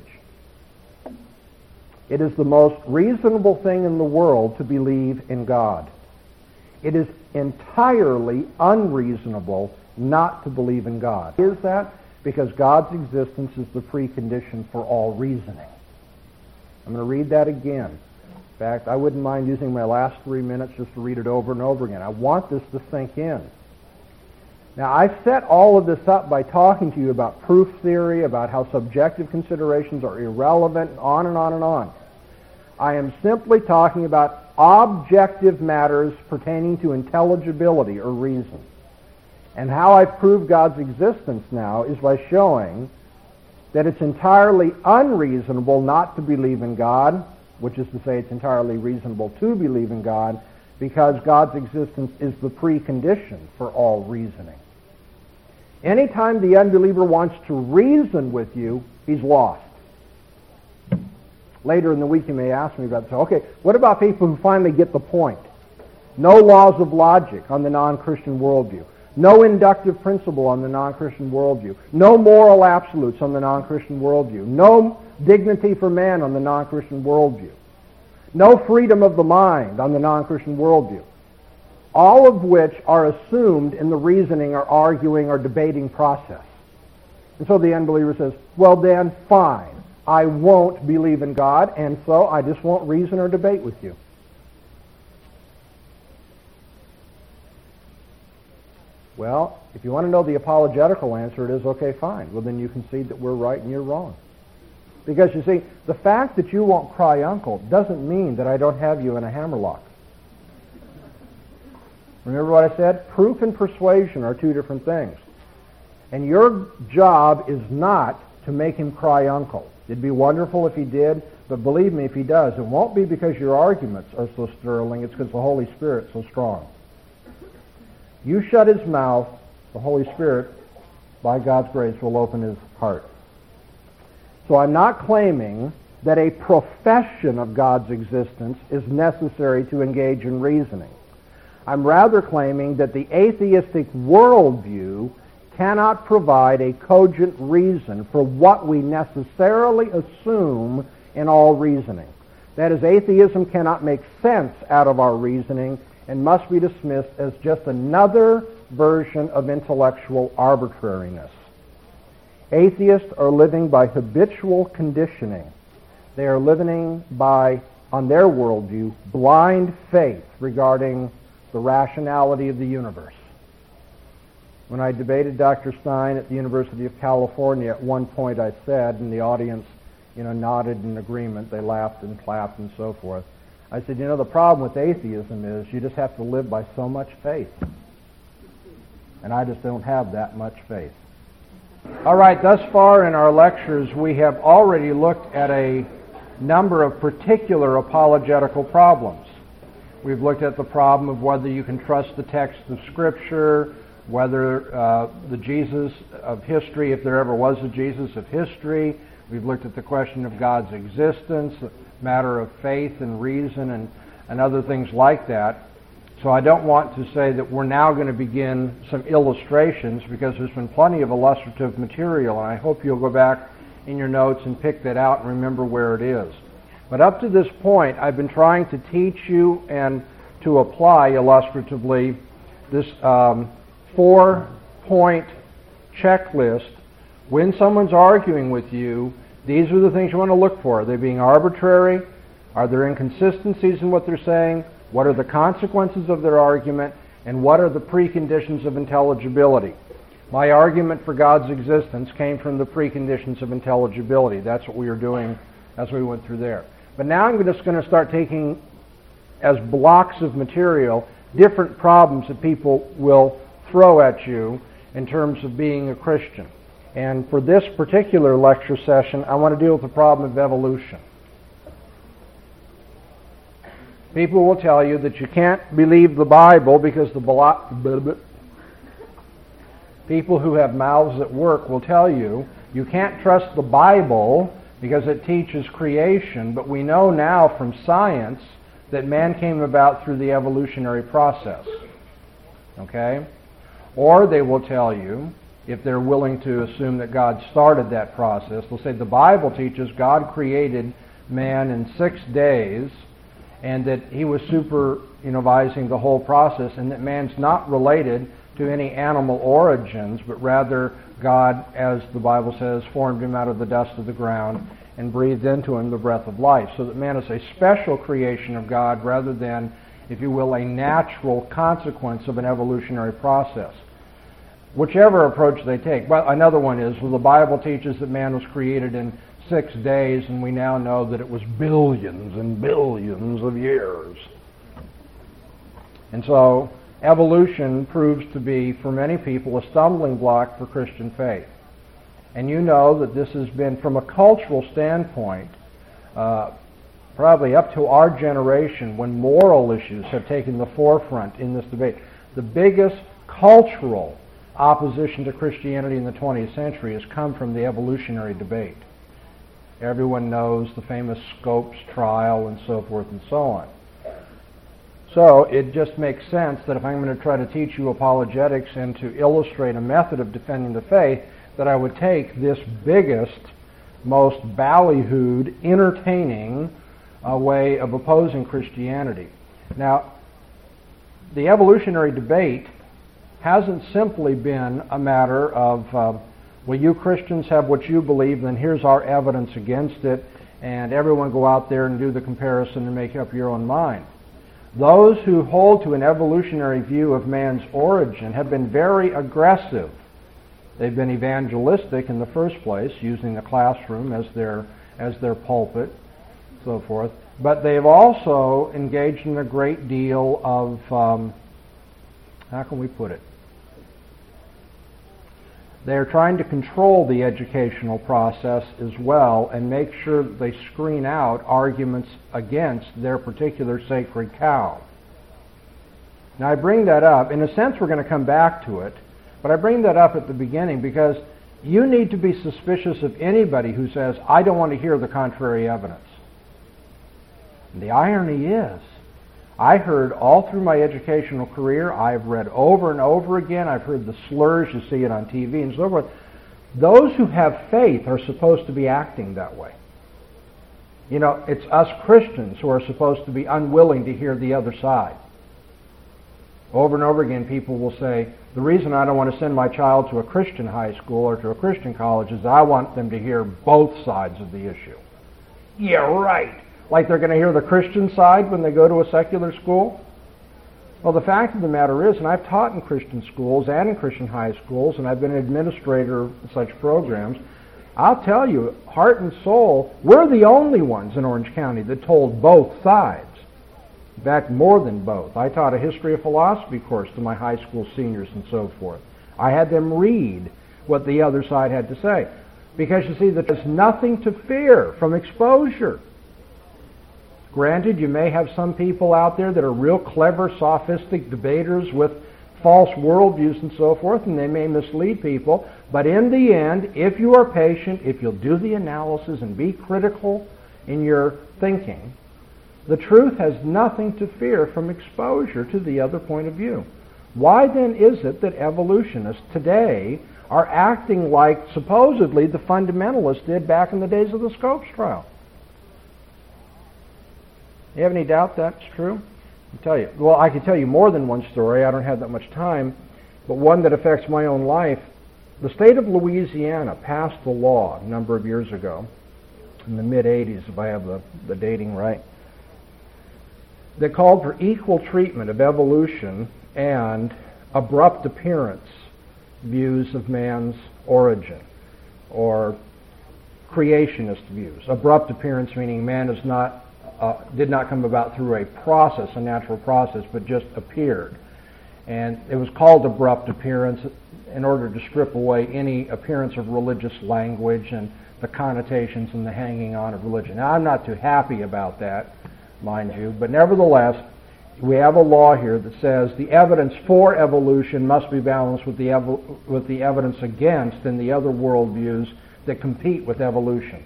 It is the most reasonable thing in the world to believe in God. It is entirely unreasonable not to believe in God. Is that? Because God's existence is the precondition for all reasoning. I'm going to read that again. In fact, I wouldn't mind using my last three minutes just to read it over and over again. I want this to sink in. Now, I've set all of this up by talking to you about proof theory, about how subjective considerations are irrelevant, and on and on and on. I am simply talking about objective matters pertaining to intelligibility or reason. And how I prove God's existence now is by showing that it's entirely unreasonable not to believe in God, which is to say it's entirely reasonable to believe in God, because God's existence is the precondition for all reasoning. Anytime the unbeliever wants to reason with you, he's lost. Later in the week you may ask me about this. Okay, what about people who finally get the point? No laws of logic on the non-Christian worldview. No inductive principle on the non-Christian worldview. No moral absolutes on the non-Christian worldview. No dignity for man on the non-Christian worldview. No freedom of the mind on the non-Christian worldview. All of which are assumed in the reasoning or arguing or debating process. And so the unbeliever says, well then, fine. I won't believe in God, and so I just won't reason or debate with you. Well, if you want to know the apologetical answer, it is okay, fine. Well, then you concede that we're right and you're wrong. Because, you see, the fact that you won't cry uncle doesn't mean that I don't have you in a hammerlock. Remember what I said? Proof and persuasion are two different things. And your job is not to make him cry uncle. It'd be wonderful if he did, but believe me, if he does, it won't be because your arguments are so sterling, it's because the Holy Spirit's so strong. You shut his mouth, the Holy Spirit, by God's grace, will open his heart. So I'm not claiming that a profession of God's existence is necessary to engage in reasoning. I'm rather claiming that the atheistic worldview cannot provide a cogent reason for what we necessarily assume in all reasoning. That is, atheism cannot make sense out of our reasoning and must be dismissed as just another version of intellectual arbitrariness. Atheists are living by habitual conditioning. They are living by, on their worldview, blind faith regarding the rationality of the universe. When I debated Doctor Stein at the University of California, at one point I said, and the audience, you know, nodded in agreement, they laughed and clapped and so forth. I said, you know, the problem with atheism is you just have to live by so much faith. And I just don't have that much faith. All right, thus far in our lectures, we have already looked at a number of particular apologetical problems. We've looked at the problem of whether you can trust the text of Scripture, whether uh, the Jesus of history, if there ever was a Jesus of history. We've looked at the question of God's existence, a matter of faith and reason and, and other things like that. So I don't want to say that we're now going to begin some illustrations, because there's been plenty of illustrative material, and I hope you'll go back in your notes and pick that out and remember where it is. But up to this point, I've been trying to teach you and to apply illustratively this um, four-point checklist. When someone's arguing with you, these are the things you want to look for. Are they being arbitrary? Are there inconsistencies in what they're saying? What are the consequences of their argument? And what are the preconditions of intelligibility? My argument for God's existence came from the preconditions of intelligibility. That's what we were doing as we went through there. But now I'm just going to start taking, as blocks of material, different problems that people will throw at you in terms of being a Christian. And for this particular lecture session, I want to deal with the problem of evolution. People will tell you that you can't believe the Bible because the Bible... People who have mouths at work will tell you you can't trust the Bible because it teaches creation, but we know now from science that man came about through the evolutionary process. Okay? Or they will tell you, if they're willing to assume that God started that process, they'll say the Bible teaches God created man in six days and that he was supervising the whole process, and that man's not related to any animal origins, but rather God, as the Bible says, formed him out of the dust of the ground and breathed into him the breath of life, so that man is a special creation of God rather than, if you will, a natural consequence of an evolutionary process. Whichever approach they take. But another one is, well, the Bible teaches that man was created in six days, and we now know that it was billions and billions of years. And so evolution proves to be, for many people, a stumbling block for Christian faith. And you know that this has been, from a cultural standpoint, uh, probably up to our generation, when moral issues have taken the forefront in this debate, the biggest cultural opposition to Christianity in the twentieth century has come from the evolutionary debate. Everyone knows the famous Scopes trial and so forth and so on. So it just makes sense that if I'm going to try to teach you apologetics and to illustrate a method of defending the faith, that I would take this biggest, most ballyhooed, entertaining uh, way of opposing Christianity. Now, the evolutionary debate hasn't simply been a matter of, uh, well, you Christians have what you believe, then here's our evidence against it, and everyone go out there and do the comparison and make up your own mind. Those who hold to an evolutionary view of man's origin have been very aggressive. They've been evangelistic in the first place, using the classroom as their as their pulpit, so forth. But they've also engaged in a great deal of, um, how can we put it? They're trying to control the educational process as well and make sure that they screen out arguments against their particular sacred cow. Now I bring that up, in a sense we're going to come back to it, but I bring that up at the beginning because You need to be suspicious of anybody who says, I don't want to hear the contrary evidence. And the irony is, I heard all through my educational career, I've read over and over again, I've heard the slurs, you see it on T V and so forth. Those who have faith are supposed to be acting that way. You know, it's us Christians who are supposed to be unwilling to hear the other side. Over and over again, people will say, the reason I don't want to send my child to a Christian high school or to a Christian college is I want them to hear both sides of the issue. Yeah, right. Like they're going to hear the Christian side when they go to a secular school? Well, the fact of the matter is, and I've taught in Christian schools and in Christian high schools, and I've been an administrator of such programs, I'll tell you, heart and soul, we're the only ones in Orange County that told both sides. In fact, more than both. I taught a history of philosophy course to my high school seniors and so forth. I had them read what the other side had to say. Because you see that there's nothing to fear from exposure. Granted, you may have some people out there that are real clever, sophistic debaters with false worldviews and so forth, and they may mislead people. But in the end, if you are patient, if you'll do the analysis and be critical in your thinking, the truth has nothing to fear from exposure to the other point of view. Why then is it that evolutionists today are acting like supposedly the fundamentalists did back in the days of the Scopes trial? You have any doubt that's true? I'll tell you. Well, I can tell you more than one story. I don't have that much time, but one that affects my own life. The state of Louisiana passed the law a number of years ago, in the mid eighties, if I have the, the dating right, that called for equal treatment of evolution and abrupt appearance views of man's origin, or creationist views. Abrupt appearance meaning man is not uh, did not come about through a process, a natural process, but just appeared. And it was called abrupt appearance in order to strip away any appearance of religious language and the connotations and the hanging on of religion. Now, I'm not too happy about that, mind you, but nevertheless, we have a law here that says the evidence for evolution must be balanced with the ev- with the evidence against in the other worldviews that compete with evolution.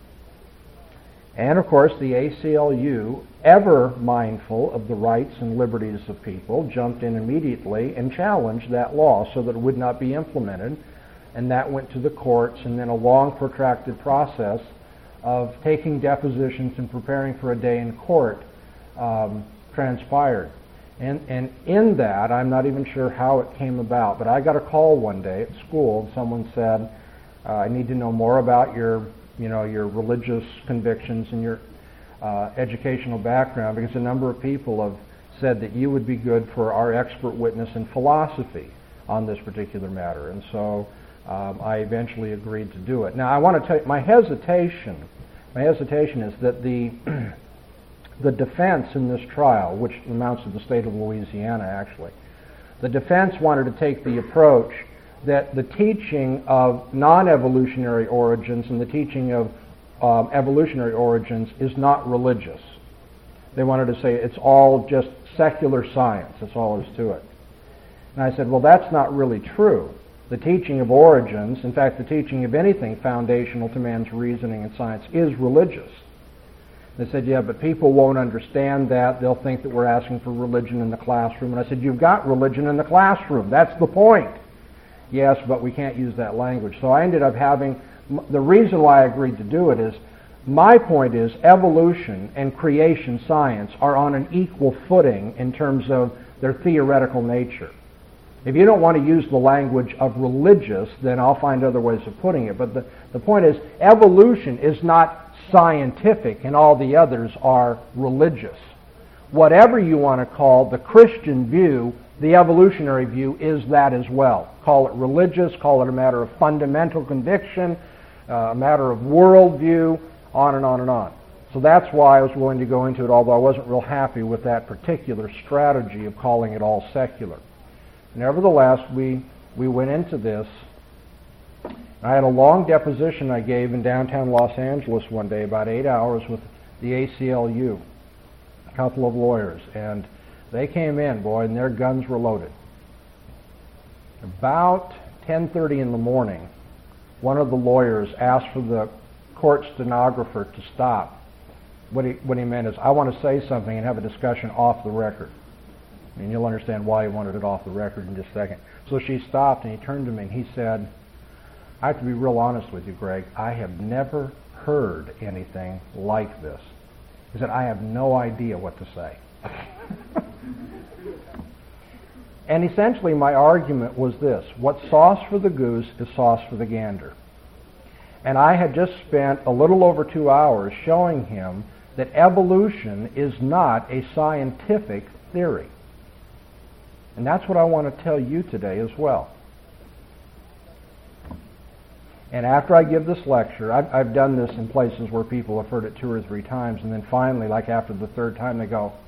And of course, the A C L U, ever mindful of the rights and liberties of people, jumped in immediately and challenged that law so that it would not be implemented. And that went to the courts, and then a long, protracted process of taking depositions and preparing for a day in court um, transpired. And, and in that, I'm not even sure how it came about, but I got a call one day at school, and someone said, uh, I need to know more about your, you know, your religious convictions and your uh, educational background, because a number of people have said that you would be good for our expert witness in philosophy on this particular matter. And so um, I eventually agreed to do it. Now, I want to tell you, my hesitation, my hesitation is that the the defense in this trial, which amounts to the state of Louisiana actually, the defense wanted to take the approach that the teaching of non-evolutionary origins and the teaching of um, evolutionary origins is not religious. They wanted to say it's all just secular science, that's all there is to it. And I said, well, that's not really true. The teaching of origins, in fact, the teaching of anything foundational to man's reasoning and science is religious. They said, yeah, but people won't understand that. They'll think that we're asking for religion in the classroom. And I said, you've got religion in the classroom. That's the point. Yes, but we can't use that language. So I ended up having, the reason why I agreed to do it is, my point is evolution and creation science are on an equal footing in terms of their theoretical nature. If you don't want to use the language of religious, then I'll find other ways of putting it. But the, the point is, evolution is not scientific and all the others are religious. Whatever you want to call the Christian view, the evolutionary view is that as well. Call it religious, call it a matter of fundamental conviction, uh, a matter of worldview, on and on and on. So that's why I was willing to go into it, although I wasn't real happy with that particular strategy of calling it all secular. Nevertheless, we, we went into this. I had a long deposition I gave in downtown Los Angeles one day, about eight hours with the A C L U, a couple of lawyers, and they came in, boy, and their guns were loaded. About ten thirty in the morning, one of the lawyers asked for the court stenographer to stop. What he, what he meant is, I want to say something and have a discussion off the record. And you'll understand why he wanted it off the record in just a second. So she stopped, and he turned to me and he said, I have to be real honest with you, Greg. I have never heard anything like this. He said, I have no idea what to say. And essentially my argument was this: what's sauce for the goose is sauce for the gander. And I had just spent a little over two hours showing him that evolution is not a scientific theory. And that's what I want to tell you today as well. And after I give this lecture, I've, I've done this in places where people have heard it two or three times, and then finally, like after the third time, they go,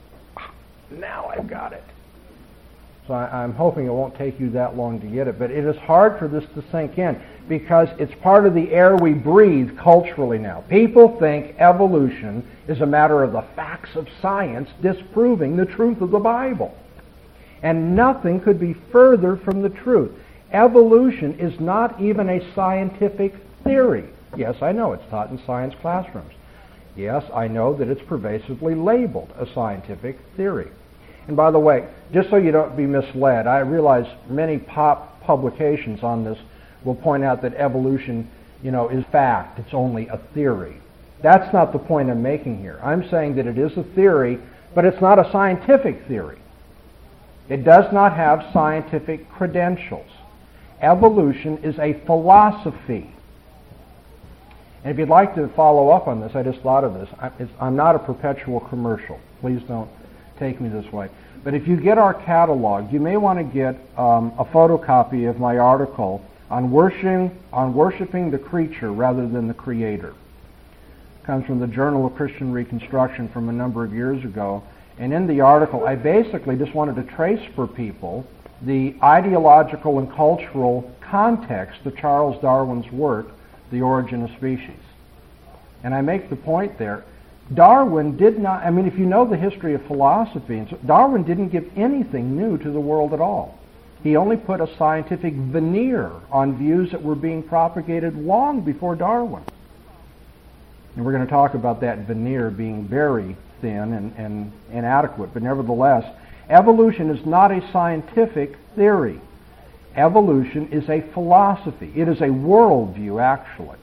now I've got it. So I, I'm hoping it won't take you that long to get it. But it is hard for this to sink in because it's part of the air we breathe culturally now. People think evolution is a matter of the facts of science disproving the truth of the Bible. And nothing could be further from the truth. Evolution is not even a scientific theory. Yes, I know it's taught in science classrooms. Yes, I know that it's pervasively labeled a scientific theory. And by the way, just so you don't be misled, I realize many pop publications on this will point out that evolution, you know, is fact. It's only a theory. That's not the point I'm making here. I'm saying that it is a theory, but it's not a scientific theory. It does not have scientific credentials. Evolution is a philosophy. And if you'd like to follow up on this, I just thought of this. I'm not a perpetual commercial. Please don't take me this way. But if you get our catalog, you may want to get um, a photocopy of my article on worshiping, on worshiping the creature rather than the creator. It comes from the Journal of Christian Reconstruction from a number of years ago. And in the article, I basically just wanted to trace for people the ideological and cultural context of Charles Darwin's work, The Origin of Species. And I make the point there, Darwin did not, I mean, if you know the history of philosophy, Darwin didn't give anything new to the world at all. He only put a scientific veneer on views that were being propagated long before Darwin. And we're going to talk about that veneer being very thin and, and inadequate, but nevertheless, evolution is not a scientific theory. Evolution is a philosophy. It is a worldview, actually.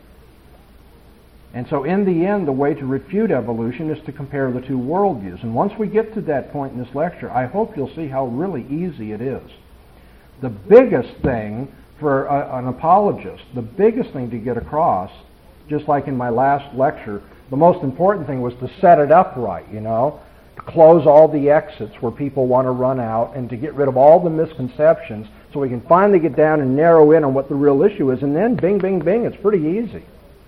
And so in the end, the way to refute evolution is to compare the two worldviews. And once we get to that point in this lecture, I hope you'll see how really easy it is. The biggest thing for a, an apologist, the biggest thing to get across, just like in my last lecture, the most important thing was to set it up right, you know, to close all the exits where people want to run out and to get rid of all the misconceptions so we can finally get down and narrow in on what the real issue is, and then bing, bing, bing, it's pretty easy.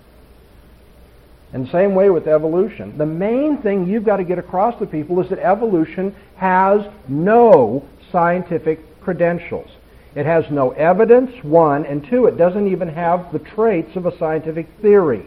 And the same way with evolution. The main thing you've got to get across to people is that evolution has no scientific credentials. It has no evidence, one, and two, it doesn't even have the traits of a scientific theory.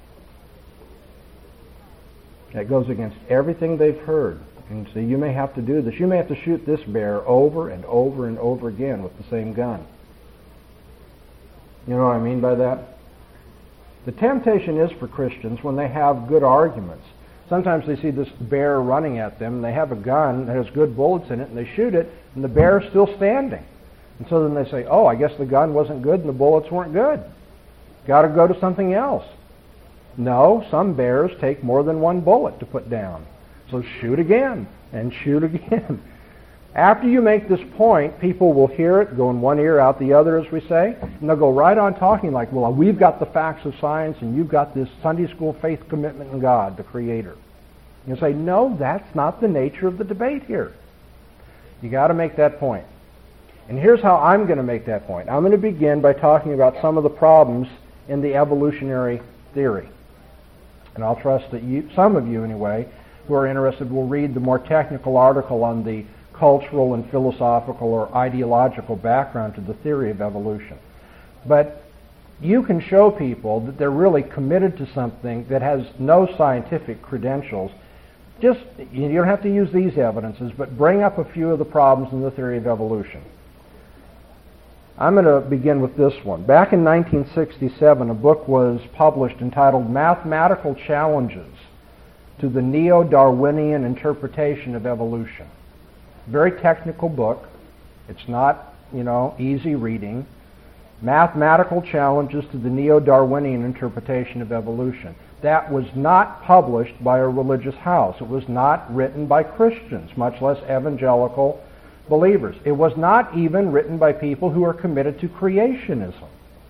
That goes against everything they've heard. And so you may have to do this. You may have to shoot this bear over and over and over again with the same gun. You know what I mean by that? The temptation is for Christians when they have good arguments. Sometimes they see this bear running at them, and they have a gun that has good bullets in it, and they shoot it, and the bear is still standing. And so then they say, oh, I guess the gun wasn't good and the bullets weren't good. Got to go to something else. No, some bears take more than one bullet to put down. So shoot again, and shoot again. After you make this point, people will hear it, go in one ear, out the other, as we say, and they'll go right on talking like, well, we've got the facts of science, and you've got this Sunday school faith commitment in God, the Creator. You say, no, that's not the nature of the debate here. You got to make that point. And here's how I'm going to make that point. I'm going to begin by talking about some of the problems in the evolutionary theory. And I'll trust that you, some of you anyway, who are interested will read the more technical article on the cultural and philosophical or ideological background to the theory of evolution. But you can show people that they're really committed to something that has no scientific credentials. Just, you don't have to use these evidences, but bring up a few of the problems in the theory of evolution. I'm going to begin with this one. Back in nineteen sixty-seven, a book was published entitled Mathematical Challenges to the Neo-Darwinian Interpretation of Evolution. Very technical book. It's not, you know, easy reading. Mathematical Challenges to the Neo-Darwinian Interpretation of Evolution. That was not published by a religious house. It was not written by Christians, much less evangelical believers. It was not even written by people who are committed to creationism.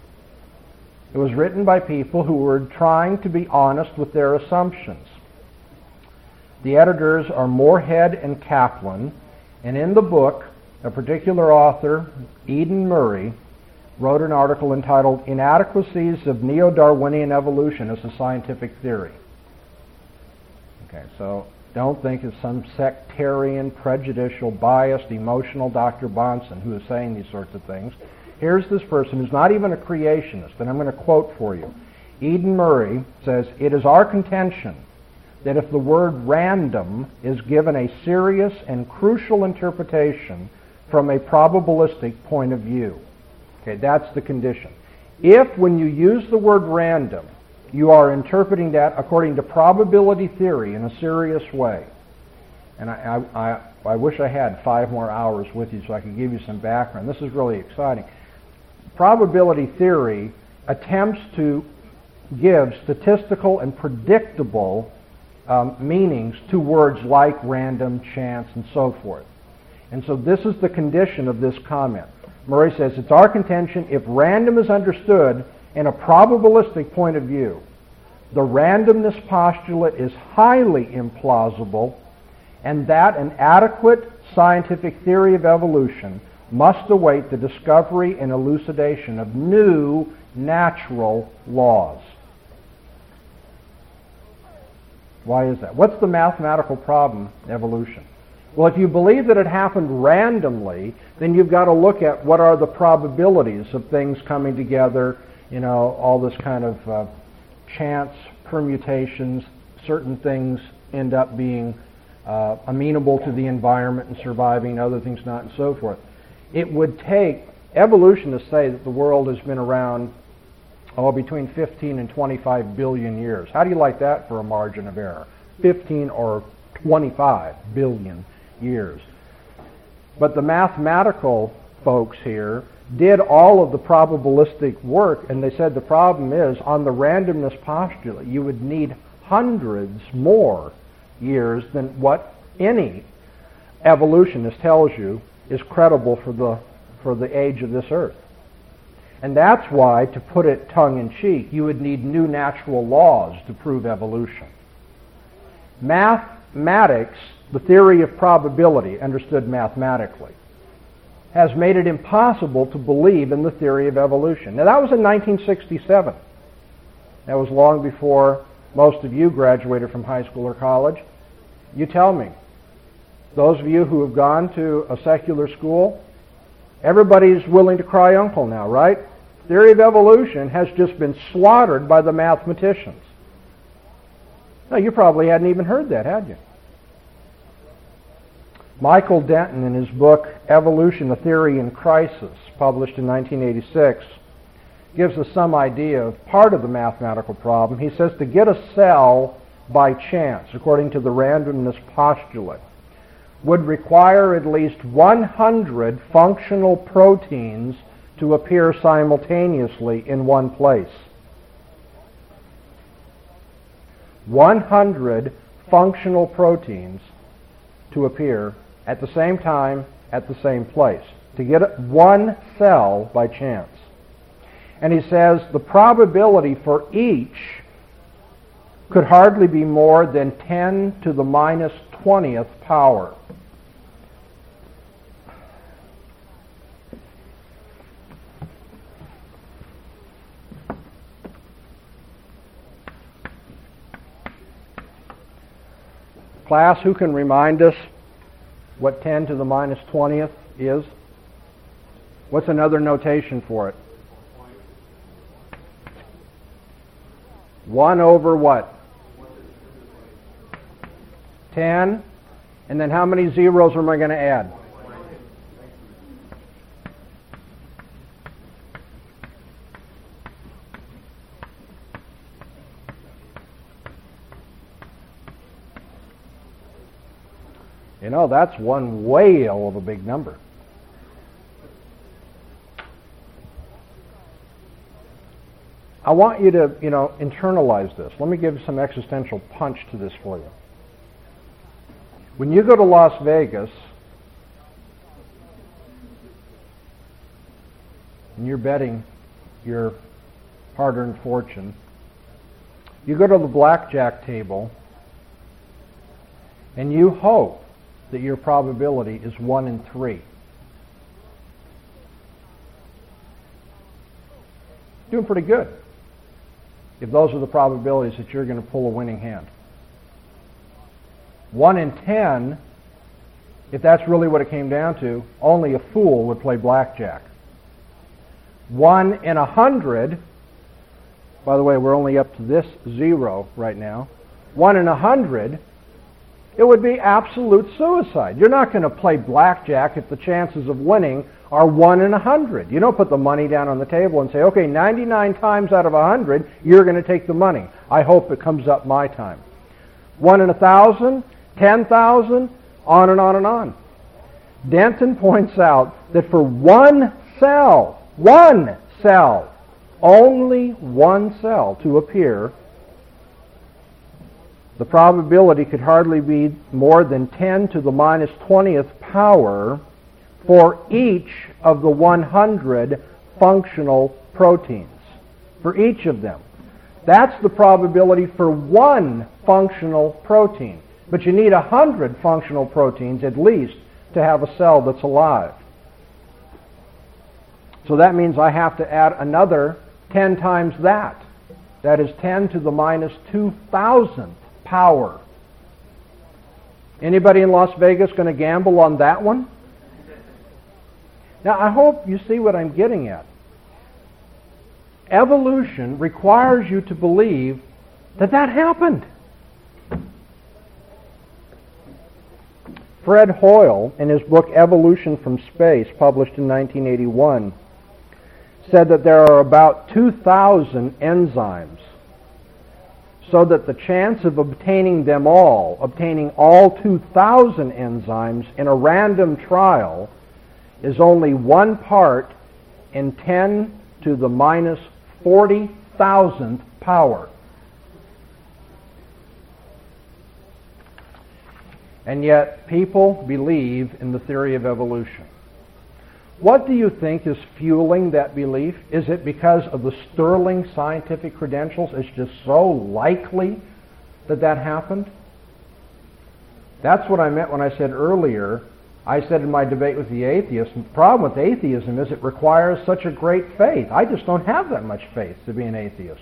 It was written by people who were trying to be honest with their assumptions. The editors are Moorhead and Kaplan, and in the book, a particular author, Eden Murray, wrote an article entitled Inadequacies of Neo-Darwinian Evolution as a Scientific Theory. Okay, so don't think it's some sectarian, prejudicial, biased, emotional Doctor Bahnsen who is saying these sorts of things. Here's this person who's not even a creationist, and I'm going to quote for you. Eden Murray says, "It is our contention that if the word random is given a serious and crucial interpretation from a probabilistic point of view." Okay, that's the condition. If, when you use the word random, you are interpreting that according to probability theory in a serious way, and I, I, I, I wish I had five more hours with you so I could give you some background. This is really exciting. Probability theory attempts to give statistical and predictable um, meanings to words like random, chance, and so forth. And so this is the condition of this comment. Murray says, it's our contention if random is understood in a probabilistic point of view, the randomness postulate is highly implausible, and that an adequate scientific theory of evolution must await the discovery and elucidation of new natural laws. Why is that? What's the mathematical problem, evolution? Well, if you believe that it happened randomly, then you've got to look at what are the probabilities of things coming together, you know, all this kind of uh, chance permutations, certain things end up being uh, amenable to the environment and surviving, other things not, and so forth. It would take evolutionists say that the world has been around, oh, between fifteen and twenty-five billion years. How do you like that for a margin of error? fifteen or twenty-five billion years. But the mathematical folks here did all of the probabilistic work, and they said the problem is, on the randomness postulate, you would need hundreds more years than what any evolutionist tells you is credible for the for the age of this earth. And that's why, to put it tongue-in-cheek, you would need new natural laws to prove evolution. Mathematics, the theory of probability, understood mathematically, has made it impossible to believe in the theory of evolution. Now, that was in nineteen sixty-seven. That was long before most of you graduated from high school or college. You tell me, those of you who have gone to a secular school, everybody's willing to cry uncle now, right? Theory of evolution has just been slaughtered by the mathematicians. No, you probably hadn't even heard that, had you? Michael Denton, in his book Evolution, A Theory in Crisis, published in nineteen eighty-six, gives us some idea of part of the mathematical problem. He says to get a cell by chance, according to the randomness postulate, would require at least one hundred functional proteins to appear simultaneously in one place. one hundred functional proteins to appear at the same time, at the same place, to get one cell by chance. And he says the probability for each could hardly be more than ten to the minus twentieth power. Class, who can remind us what ten to the minus twentieth is? What's another notation for it? one over what? ten. And then how many zeros am I going to add? You know, that's one whale of a big number. I want you to, you know, internalize this. Let me give some existential punch to this for you. When you go to Las Vegas and you're betting your hard-earned fortune, you go to the blackjack table and you hope that your probability is one in three. Doing pretty good if those are the probabilities that you're going to pull a winning hand. One in ten, if that's really what it came down to, only a fool would play blackjack. One in a hundred, by the way, we're only up to this zero right now. One in a hundred, it would be absolute suicide. You're not going to play blackjack if the chances of winning are one in a hundred. You don't put the money down on the table and say, okay, ninety-nine times out of a hundred, you're going to take the money. I hope it comes up my time. One in a thousand, ten thousand, on and on and on. Denton points out that for one cell, one cell, only one cell to appear, the probability could hardly be more than ten to the minus twentieth power for each of the one hundred functional proteins. For each of them. That's the probability for one functional protein. But you need one hundred functional proteins at least to have a cell that's alive. So that means I have to add another ten times that. That is ten to the minus two thousandth power. Anybody in Las Vegas going to gamble on that one? Now, I hope you see what I'm getting at. Evolution requires you to believe that that happened. Fred Hoyle, in his book Evolution from Space, published in nineteen eighty-one, said that there are about two thousand enzymes, so that the chance of obtaining them all, obtaining all two thousand enzymes in a random trial, is only one part in ten to the minus forty thousandth power. And yet, people believe in the theory of evolution. What do you think is fueling that belief? Is it because of the sterling scientific credentials? It's just so likely that that happened? That's what I meant when I said earlier, I said in my debate with the atheists, the problem with atheism is it requires such a great faith. I just don't have that much faith to be an atheist.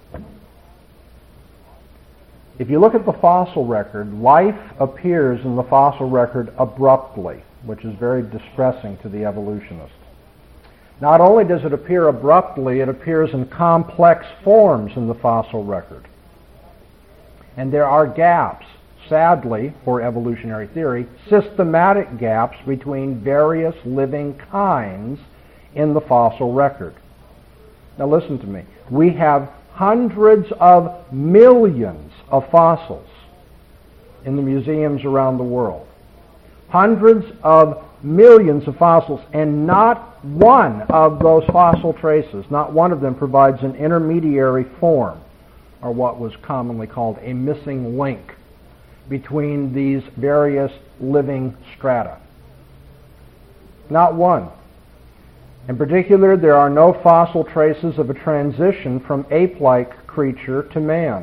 If you look at the fossil record, life appears in the fossil record abruptly, which is very distressing to the evolutionist. Not only does it appear abruptly, it appears in complex forms in the fossil record. And there are gaps, sadly, for evolutionary theory, systematic gaps between various living kinds in the fossil record. Now listen to me. We have hundreds of millions of fossils in the museums around the world. Hundreds of millions of fossils, and not one of those fossil traces, not one of them provides an intermediary form, or what was commonly called a missing link, between these various living strata. Not one. In particular, there are no fossil traces of a transition from ape-like creature to man.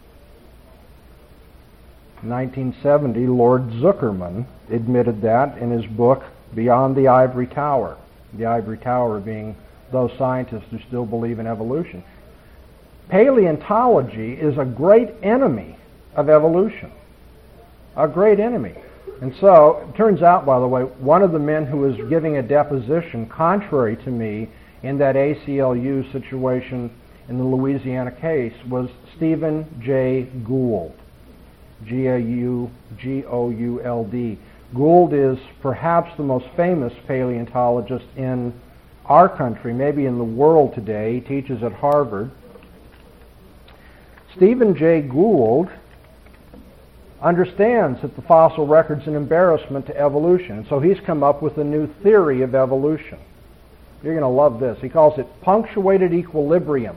In nineteen seventy, Lord Zuckerman admitted that in his book, Beyond the Ivory Tower. The Ivory Tower being those scientists who still believe in evolution. Paleontology is a great enemy of evolution. A great enemy. And so, it turns out, by the way, one of the men who was giving a deposition, contrary to me, in that A C L U situation in the Louisiana case, was Stephen Jay Gould. G A U G O U L D. Gould is perhaps the most famous paleontologist in our country, maybe in the world today. He teaches at Harvard. Stephen Jay Gould understands that the fossil record's an embarrassment to evolution. And so he's come up with a new theory of evolution. You're going to love this. He calls it punctuated equilibrium.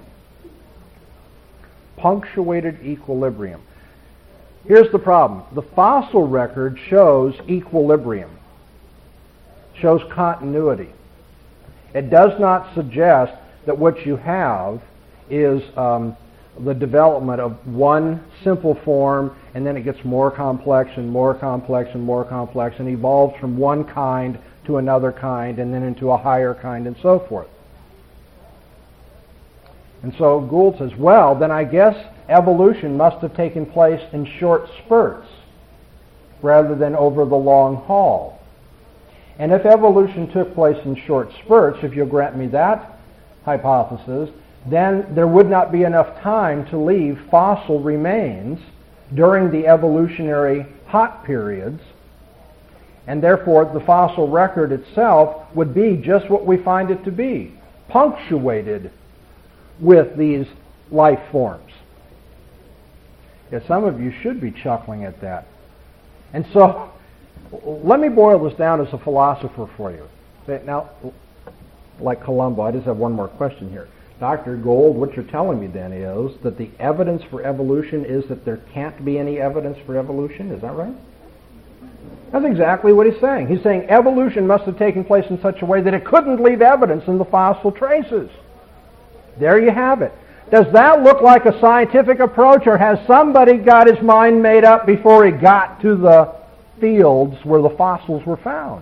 Punctuated equilibrium. Here's the problem. The fossil record shows equilibrium, shows continuity. It does not suggest that what you have is um, the development of one simple form, and then it gets more complex and more complex and more complex and evolves from one kind to another kind and then into a higher kind and so forth. And so Gould says, well, then I guess evolution must have taken place in short spurts rather than over the long haul. And if evolution took place in short spurts, if you'll grant me that hypothesis, then there would not be enough time to leave fossil remains during the evolutionary hot periods, and therefore the fossil record itself would be just what we find it to be, punctuated with these life forms. Yeah, some of you should be chuckling at that. And so, let me boil this down as a philosopher for you. Now, like Columbo, I just have one more question here. Doctor Gould, what you're telling me then is that the evidence for evolution is that there can't be any evidence for evolution? Is that right? That's exactly what he's saying. He's saying evolution must have taken place in such a way that it couldn't leave evidence in the fossil traces. There you have it. Does that look like a scientific approach, or has somebody got his mind made up before he got to the fields where the fossils were found?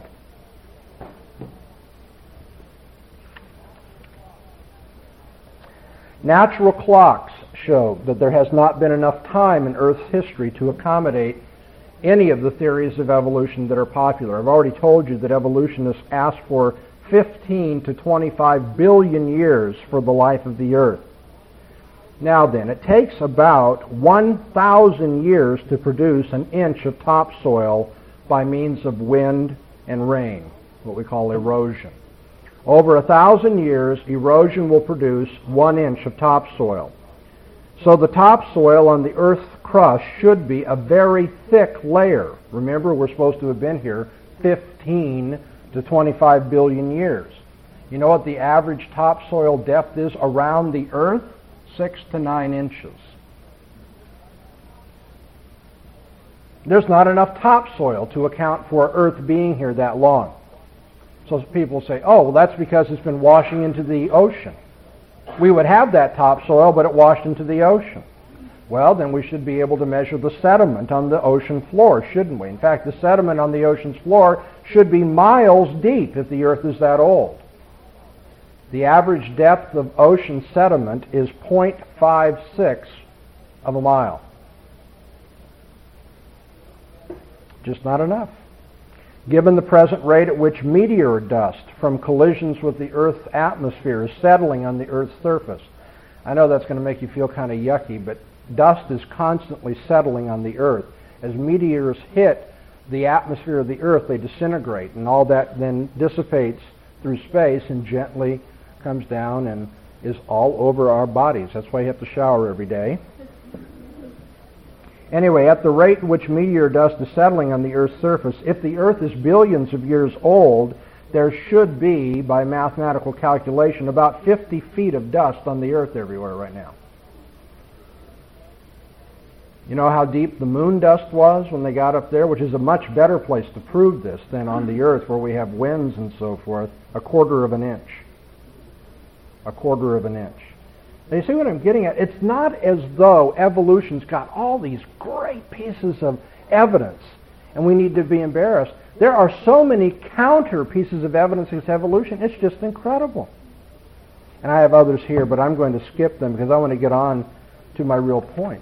Natural clocks show that there has not been enough time in Earth's history to accommodate any of the theories of evolution that are popular. I've already told you that evolutionists ask for fifteen to twenty-five billion years for the life of the Earth. Now then, it takes about one thousand years to produce an inch of topsoil by means of wind and rain, what we call erosion. Over a thousand years, erosion will produce one inch of topsoil. So the topsoil on the Earth's crust should be a very thick layer. Remember, we're supposed to have been here fifteen to twenty-five billion years. You know what the average topsoil depth is around the Earth? Six to nine inches. There's not enough topsoil to account for Earth being here that long. So people say, oh, well, that's because it's been washing into the ocean. We would have that topsoil, but it washed into the ocean. Well, then we should be able to measure the sediment on the ocean floor, shouldn't we? In fact, the sediment on the ocean's floor should be miles deep if the Earth is that old. The average depth of ocean sediment is zero point five six of a mile. Just not enough. Given the present rate at which meteor dust from collisions with the Earth's atmosphere is settling on the Earth's surface. I know that's going to make you feel kind of yucky, but dust is constantly settling on the Earth. As meteors hit the atmosphere of the Earth, they disintegrate, and all that then dissipates through space and gently comes down and is all over our bodies. That's why you have to shower every day. Anyway, at the rate at which meteor dust is settling on the Earth's surface, if the Earth is billions of years old, there should be, by mathematical calculation, about fifty feet of dust on the Earth everywhere right now. You know how deep the moon dust was when they got up there, which is a much better place to prove this than on the Earth where we have winds and so forth, a quarter of an inch. A quarter of an inch. Now, you see what I'm getting at? It's not as though evolution's got all these great pieces of evidence and we need to be embarrassed. There are so many counter pieces of evidence against evolution, it's just incredible. And I have others here, but I'm going to skip them because I want to get on to my real point.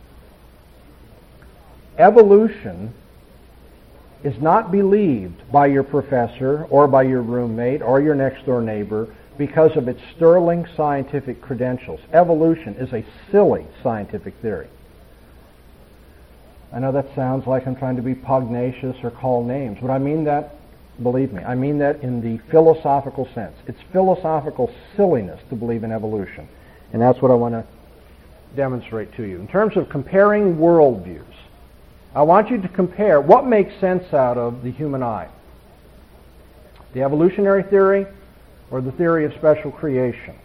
Evolution is not believed by your professor or by your roommate or your next-door neighbor because of its sterling scientific credentials. Evolution is a silly scientific theory. I know that sounds like I'm trying to be pugnacious or call names, but I mean that, believe me, I mean that in the philosophical sense. It's philosophical silliness to believe in evolution, and that's what I want to demonstrate to you. In terms of comparing worldviews, I want you to compare what makes sense out of the human eye. The evolutionary theory or the theory of special creation?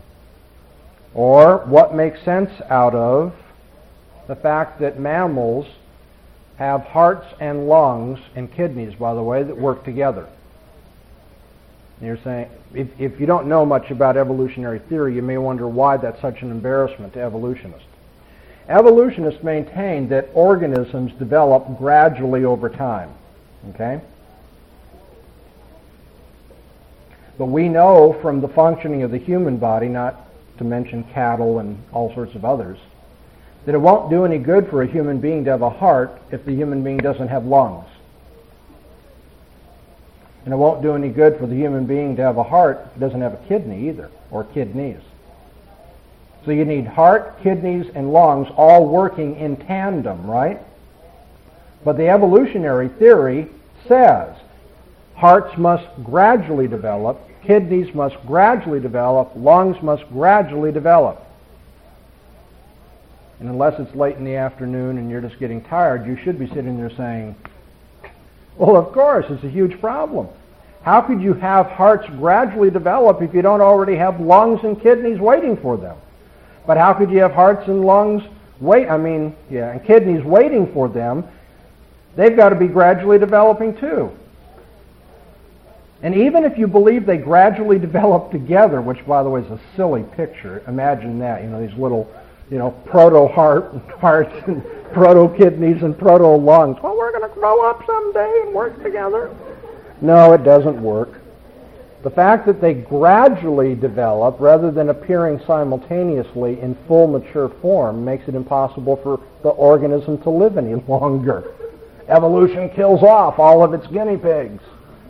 Or what makes sense out of the fact that mammals have hearts and lungs and kidneys, by the way, that work together? And you're saying, if, if you don't know much about evolutionary theory, you may wonder why that's such an embarrassment to evolutionists. Evolutionists maintain that organisms develop gradually over time. Okay? But we know from the functioning of the human body, not to mention cattle and all sorts of others, that it won't do any good for a human being to have a heart if the human being doesn't have lungs. And it won't do any good for the human being to have a heart if it doesn't have a kidney either, or kidneys. So you need heart, kidneys, and lungs all working in tandem, right? But the evolutionary theory says hearts must gradually develop, kidneys must gradually develop, lungs must gradually develop. And unless it's late in the afternoon and you're just getting tired, you should be sitting there saying, well, of course, it's a huge problem. How could you have hearts gradually develop if you don't already have lungs and kidneys waiting for them? But how could you have hearts and lungs wait, I mean, yeah, and kidneys waiting for them? They've got to be gradually developing too. And even if you believe they gradually develop together, which by the way is a silly picture, imagine that, you know, these little, you know, proto-heart, hearts and proto-kidneys and proto-lungs. Well, we're going to grow up someday and work together. No, it doesn't work. The fact that they gradually develop rather than appearing simultaneously in full mature form makes it impossible for the organism to live any longer. Evolution kills off all of its guinea pigs.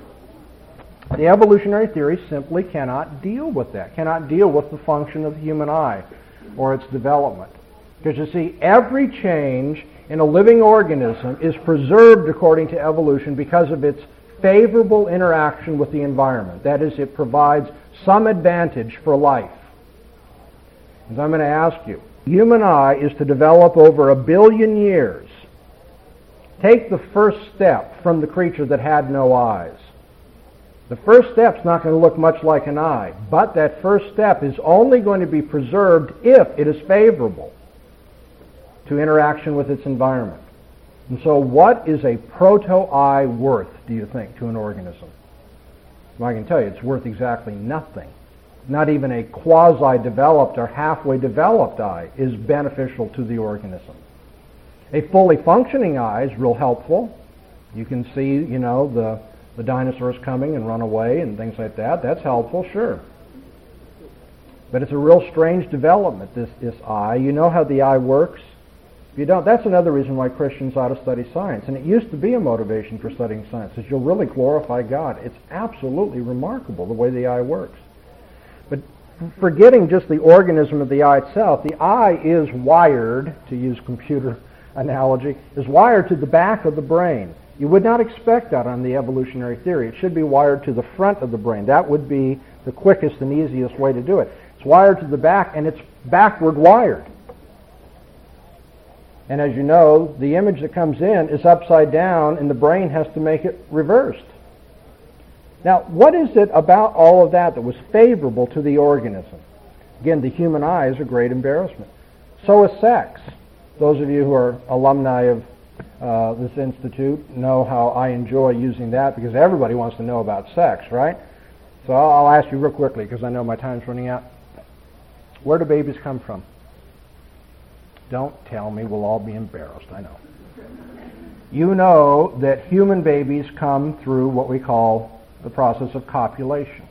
The evolutionary theory simply cannot deal with that, cannot deal with the function of the human eye or its development. Because you see, every change in a living organism is preserved according to evolution because of its favorable interaction with the environment. That is, it provides some advantage for life. As I'm going to ask you, the human eye is to develop over a billion years. Take the first step from the creature that had no eyes. The first step's not going to look much like an eye, but that first step is only going to be preserved if it is favorable to interaction with its environment. And so what is a proto-eye worth, do you think, to an organism? Well, I can tell you it's worth exactly nothing. Not even a quasi-developed or halfway developed eye is beneficial to the organism. A fully functioning eye is real helpful. You can see, you know, the, the dinosaurs coming and run away and things like that. That's helpful, sure. But it's a real strange development, this, this eye. You know how the eye works? If you don't, that's another reason why Christians ought to study science. And it used to be a motivation for studying science, is you'll really glorify God. It's absolutely remarkable the way the eye works. But forgetting just the organism of the eye itself, the eye is wired, to use computer analogy, is wired to the back of the brain. You would not expect that on the evolutionary theory. It should be wired to the front of the brain. That would be the quickest and easiest way to do it. It's wired to the back, and it's backward wired. And as you know, the image that comes in is upside down, and the brain has to make it reversed. Now, what is it about all of that that was favorable to the organism? Again, the human eye is a great embarrassment. So is sex. Those of you who are alumni of uh, this institute know how I enjoy using that, because everybody wants to know about sex, right? So I'll, I'll ask you real quickly, because I know my time's running out. Where do babies come from? Don't tell me, we'll all be embarrassed, I know. You know that human babies come through what we call the process of copulation.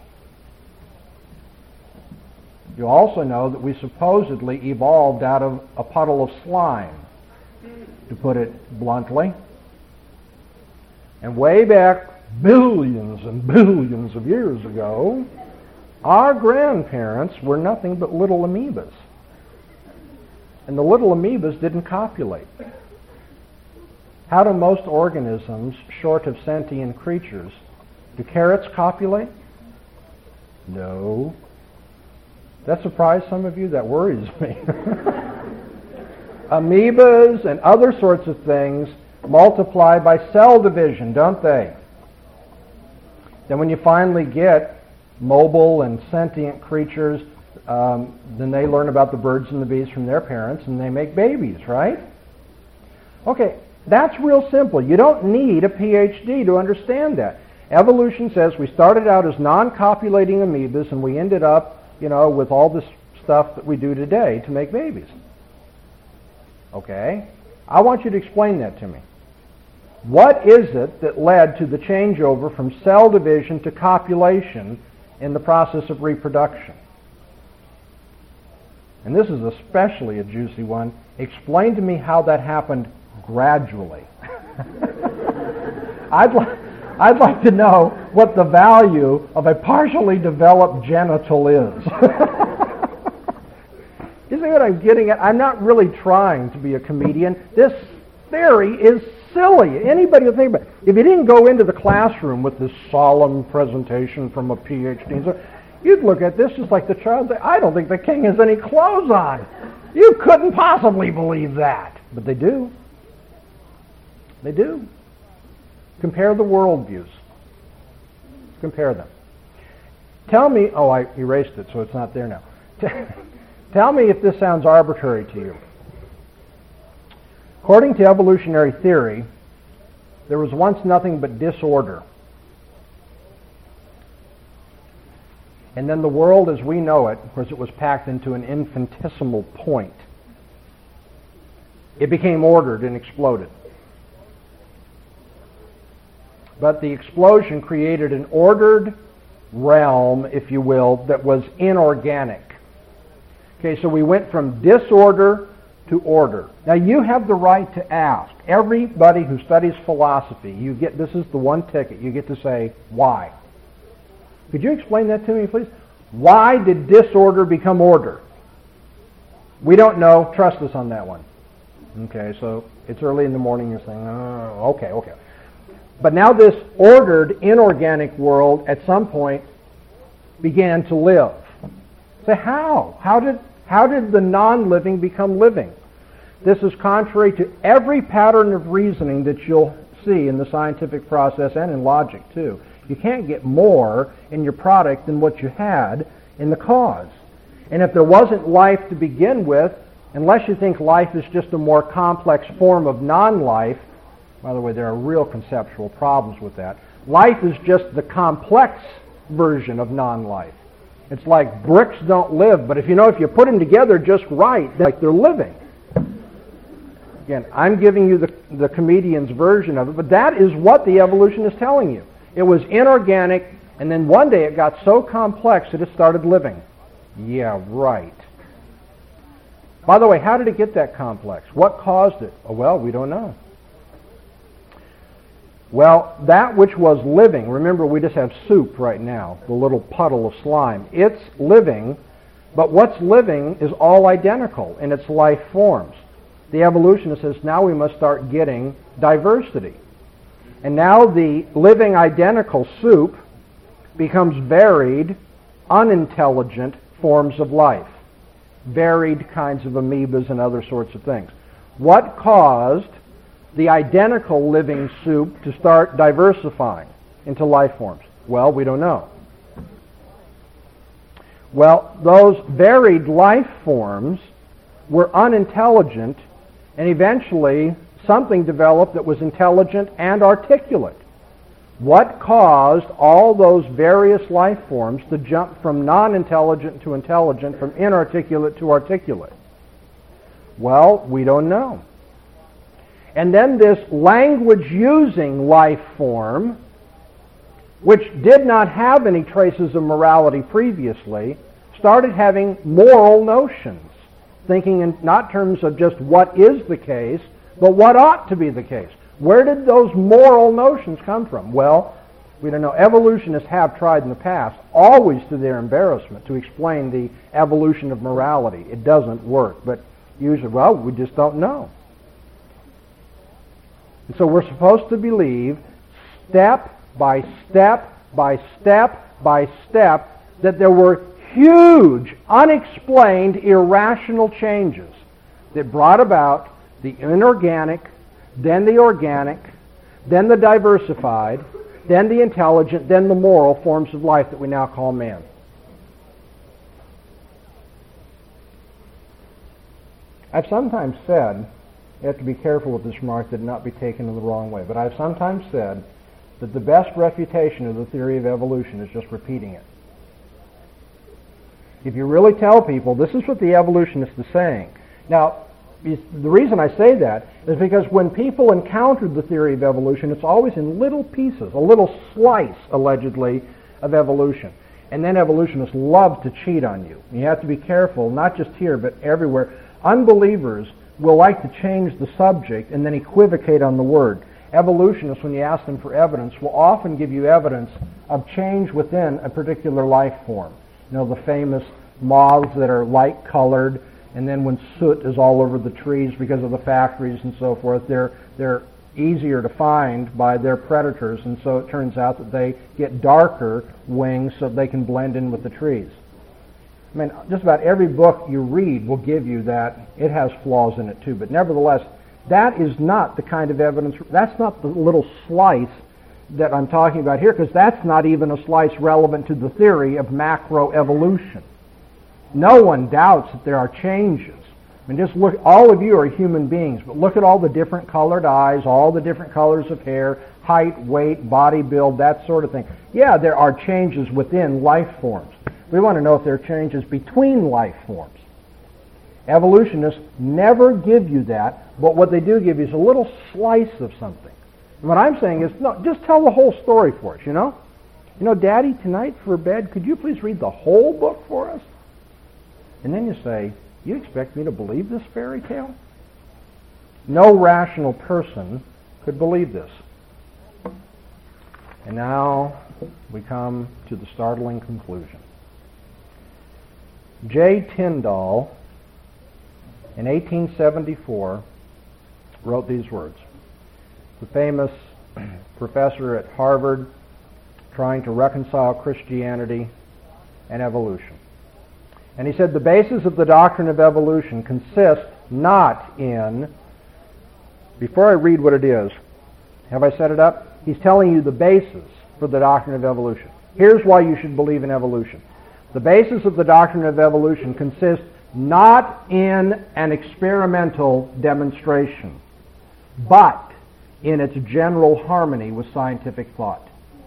You also know that we supposedly evolved out of a puddle of slime, to put it bluntly. And way back billions and billions of years ago, our grandparents were nothing but little amoebas. And the little amoebas didn't copulate. How do most organisms, short of sentient creatures, do carrots copulate? No. That surprised some of you? That worries me. Amoebas and other sorts of things multiply by cell division, don't they? Then when you finally get mobile and sentient creatures, um, then they learn about the birds and the bees from their parents, and they make babies, right? Okay, that's real simple. You don't need a P H D to understand that. Evolution says we started out as non-copulating amoebas, and we ended up, you know, with all this stuff that we do today to make babies. Okay? I want you to explain that to me. What is it that led to the changeover from cell division to copulation in the process of reproduction? And this is especially a juicy one. Explain to me how that happened gradually. I'd, li- I'd like to know what the value of a partially developed genital is. You see what I'm getting at? I'm not really trying to be a comedian. This theory is silly. Anybody will think about it. If you didn't go into the classroom with this solemn presentation from a P H D, so you'd look at this just like the child say, I don't think the king has any clothes on. You couldn't possibly believe that. But they do. They do. Compare the worldviews. Compare them. Tell me, oh, I erased it, so it's not there now. Tell me if this sounds arbitrary to you. According to evolutionary theory, there was once nothing but disorder. And then the world as we know it, of course it was packed into an infinitesimal point. It became ordered and exploded. But the explosion created an ordered realm, if you will, that was inorganic. Okay, so we went from disorder to order. Now you have the right to ask. Everybody who studies philosophy, you get this is the one ticket. You get to say, why? Could you explain that to me, please? Why did disorder become order? We don't know. Trust us on that one. Okay, so it's early in the morning. You're saying, oh, okay, okay. But now this ordered, inorganic world at some point began to live. So how? How did how did the non-living become living? This is contrary to every pattern of reasoning that you'll see in the scientific process and in logic too. You can't get more in your product than what you had in the cause. And if there wasn't life to begin with, unless you think life is just a more complex form of non-life, by the way, there are real conceptual problems with that. Life is just the complex version of non-life. It's like bricks don't live, but if you know, if you put them together just right, they're like they're living. Again, I'm giving you the, the comedian's version of it, but that is what the evolution is telling you. It was inorganic, and then one day it got so complex that it started living. Yeah, right. By the way, how did it get that complex? What caused it? Oh, well, we don't know. Well, that which was living, remember we just have soup right now, the little puddle of slime. It's living, but what's living is all identical in its life forms. The evolutionist says now we must start getting diversity. And now the living identical soup becomes varied, unintelligent forms of life. Varied kinds of amoebas and other sorts of things. What caused the identical living soup to start diversifying into life forms? Well, we don't know. Well, those varied life forms were unintelligent, and eventually something developed that was intelligent and articulate. What caused all those various life forms to jump from non-intelligent to intelligent, from inarticulate to articulate? Well, we don't know. And then this language-using life form, which did not have any traces of morality previously, started having moral notions, thinking in not terms of just what is the case, but what ought to be the case. Where did those moral notions come from? Well, we don't know. Evolutionists have tried in the past, always to their embarrassment, to explain the evolution of morality. It doesn't work, but usually, well, we just don't know. And so we're supposed to believe step by step by step by step that there were huge, unexplained, irrational changes that brought about the inorganic, then the organic, then the diversified, then the intelligent, then the moral forms of life that we now call man. I've sometimes said, you have to be careful with this remark that it not be taken in the wrong way, but I've sometimes said that the best refutation of the theory of evolution is just repeating it. If you really tell people, this is what the evolutionist is saying. Now, the reason I say that is because when people encountered the theory of evolution, it's always in little pieces, a little slice, allegedly, of evolution. And then evolutionists love to cheat on you. You have to be careful, not just here, but everywhere. Unbelievers will like to change the subject and then equivocate on the word. Evolutionists, when you ask them for evidence, will often give you evidence of change within a particular life form. You know, the famous moths that are light-colored, and then when soot is all over the trees because of the factories and so forth, they're they're easier to find by their predators, and so it turns out that they get darker wings so they can blend in with the trees. I mean, just about every book you read will give you that. It has flaws in it too, but nevertheless, that is not the kind of evidence, that's not the little slice that I'm talking about here, because that's not even a slice relevant to the theory of macroevolution. No one doubts that there are changes. I mean, just look, all of you are human beings, but look at all the different colored eyes, all the different colors of hair, height, weight, body build, that sort of thing. Yeah, there are changes within life forms. We want to know if there are changes between life forms. Evolutionists never give you that, but what they do give you is a little slice of something. And what I'm saying is, no, just tell the whole story for us, you know? You know, Daddy, tonight for bed, could you please read the whole book for us? And then you say, you expect me to believe this fairy tale? No rational person could believe this. And now we come to the startling conclusion. J. Tyndall, in eighteen seventy-four, wrote these words. The famous professor at Harvard trying to reconcile Christianity and evolution. And he said, the basis of the doctrine of evolution consists not in, before I read what it is, have I set it up? He's telling you the basis for the doctrine of evolution. Here's why you should believe in evolution. The basis of the doctrine of evolution consists not in an experimental demonstration, but in its general harmony with scientific thought.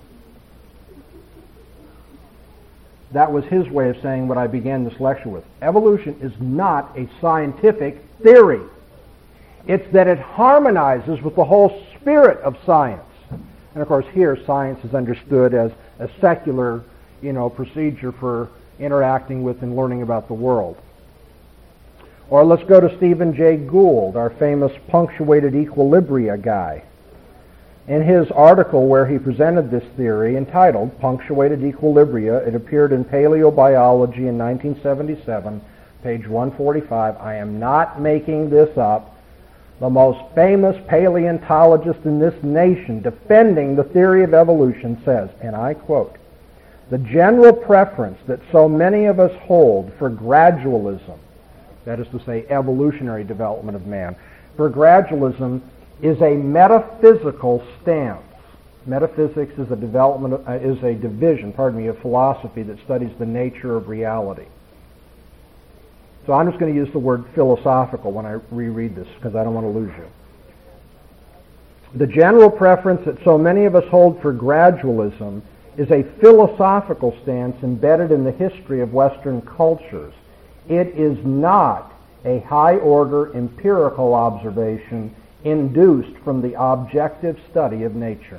That was his way of saying what I began this lecture with. Evolution is not a scientific theory. It's that it harmonizes with the whole spirit of science. And of course here science is understood as a secular, you know, procedure for interacting with and learning about the world. Or let's go to Stephen Jay Gould, our famous punctuated equilibria guy. In his article where he presented this theory, entitled Punctuated Equilibria, it appeared in Paleobiology in nineteen seventy-seven, page one forty-five. I am not making this up. The most famous paleontologist in this nation defending the theory of evolution says, and I quote, "The general preference that so many of us hold for gradualism," that is to say, evolutionary development of man, for gradualism is a metaphysical stance. Metaphysics is a development, uh, is a division, pardon me, of philosophy that studies the nature of reality. So I'm just going to use the word philosophical when I reread this because I don't want to lose you. The general preference that so many of us hold for gradualism is a philosophical stance embedded in the history of Western cultures. It is not a high-order empirical observation induced from the objective study of nature.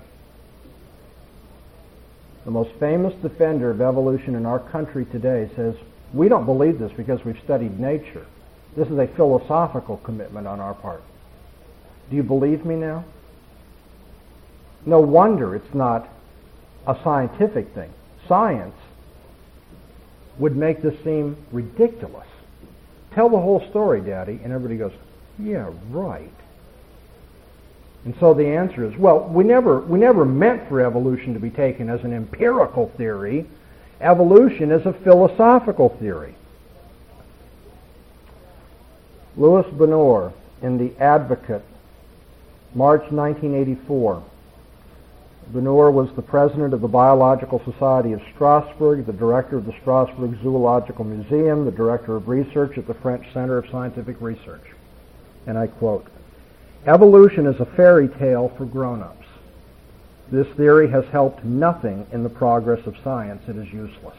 The most famous defender of evolution in our country today says, we don't believe this because we've studied nature. This is a philosophical commitment on our part. Do you believe me now? No wonder it's not a scientific thing. Science would make this seem ridiculous. Tell the whole story, Daddy. And everybody goes, yeah, right. And so the answer is, well, we never we never meant for evolution to be taken as an empirical theory. Evolution is a philosophical theory. Louis Bonheur, in The Advocate, March nineteen eighty-four. Bonheur was the president of the Biological Society of Strasbourg, the director of the Strasbourg Zoological Museum, the director of research at the French Center of Scientific Research. And I quote, "Evolution is a fairy tale for grown-ups. This theory has helped nothing in the progress of science. It is useless."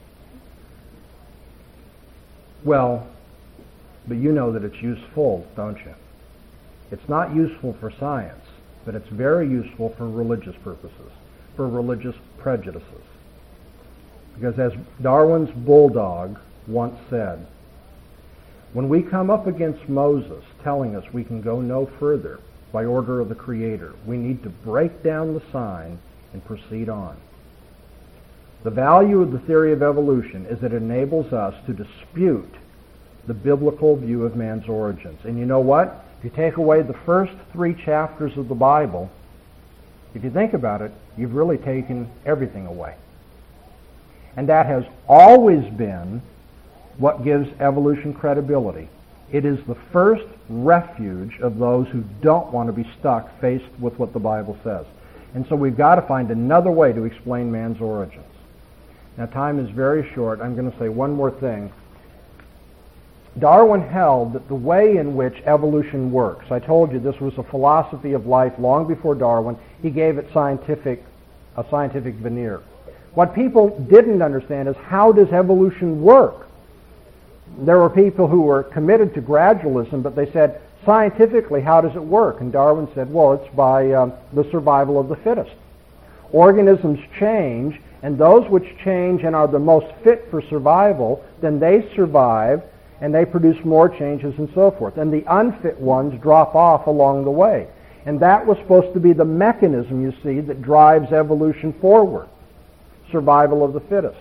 Well, but you know that it's useful, don't you? It's not useful for science, but it's very useful for religious purposes, for religious prejudices. Because as Darwin's bulldog once said, when we come up against Moses telling us we can go no further by order of the Creator, we need to break down the sign and proceed on. The value of the theory of evolution is that it enables us to dispute the biblical view of man's origins. And you know what? If you take away the first three chapters of the Bible, if you think about it, you've really taken everything away. And that has always been what gives evolution credibility. It is the first refuge of those who don't want to be stuck faced with what the Bible says. And so we've got to find another way to explain man's origins. Now, time is very short. I'm going to say one more thing. Darwin held that the way in which evolution works, I told you this was a philosophy of life long before Darwin, he gave it scientific, a scientific veneer. What people didn't understand is, how does evolution work? There were people who were committed to gradualism, but they said, scientifically, how does it work? And Darwin said, well, it's by um, the survival of the fittest. Organisms change, and those which change and are the most fit for survival, then they survive, and they produce more changes and so forth. And the unfit ones drop off along the way. And that was supposed to be the mechanism, you see, that drives evolution forward. Survival of the fittest.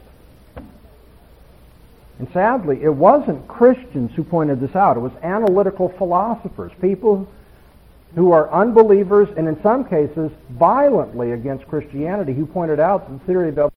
And sadly, it wasn't Christians who pointed this out. It was analytical philosophers, people who are unbelievers and in some cases violently against Christianity, who pointed out that the theory of evolution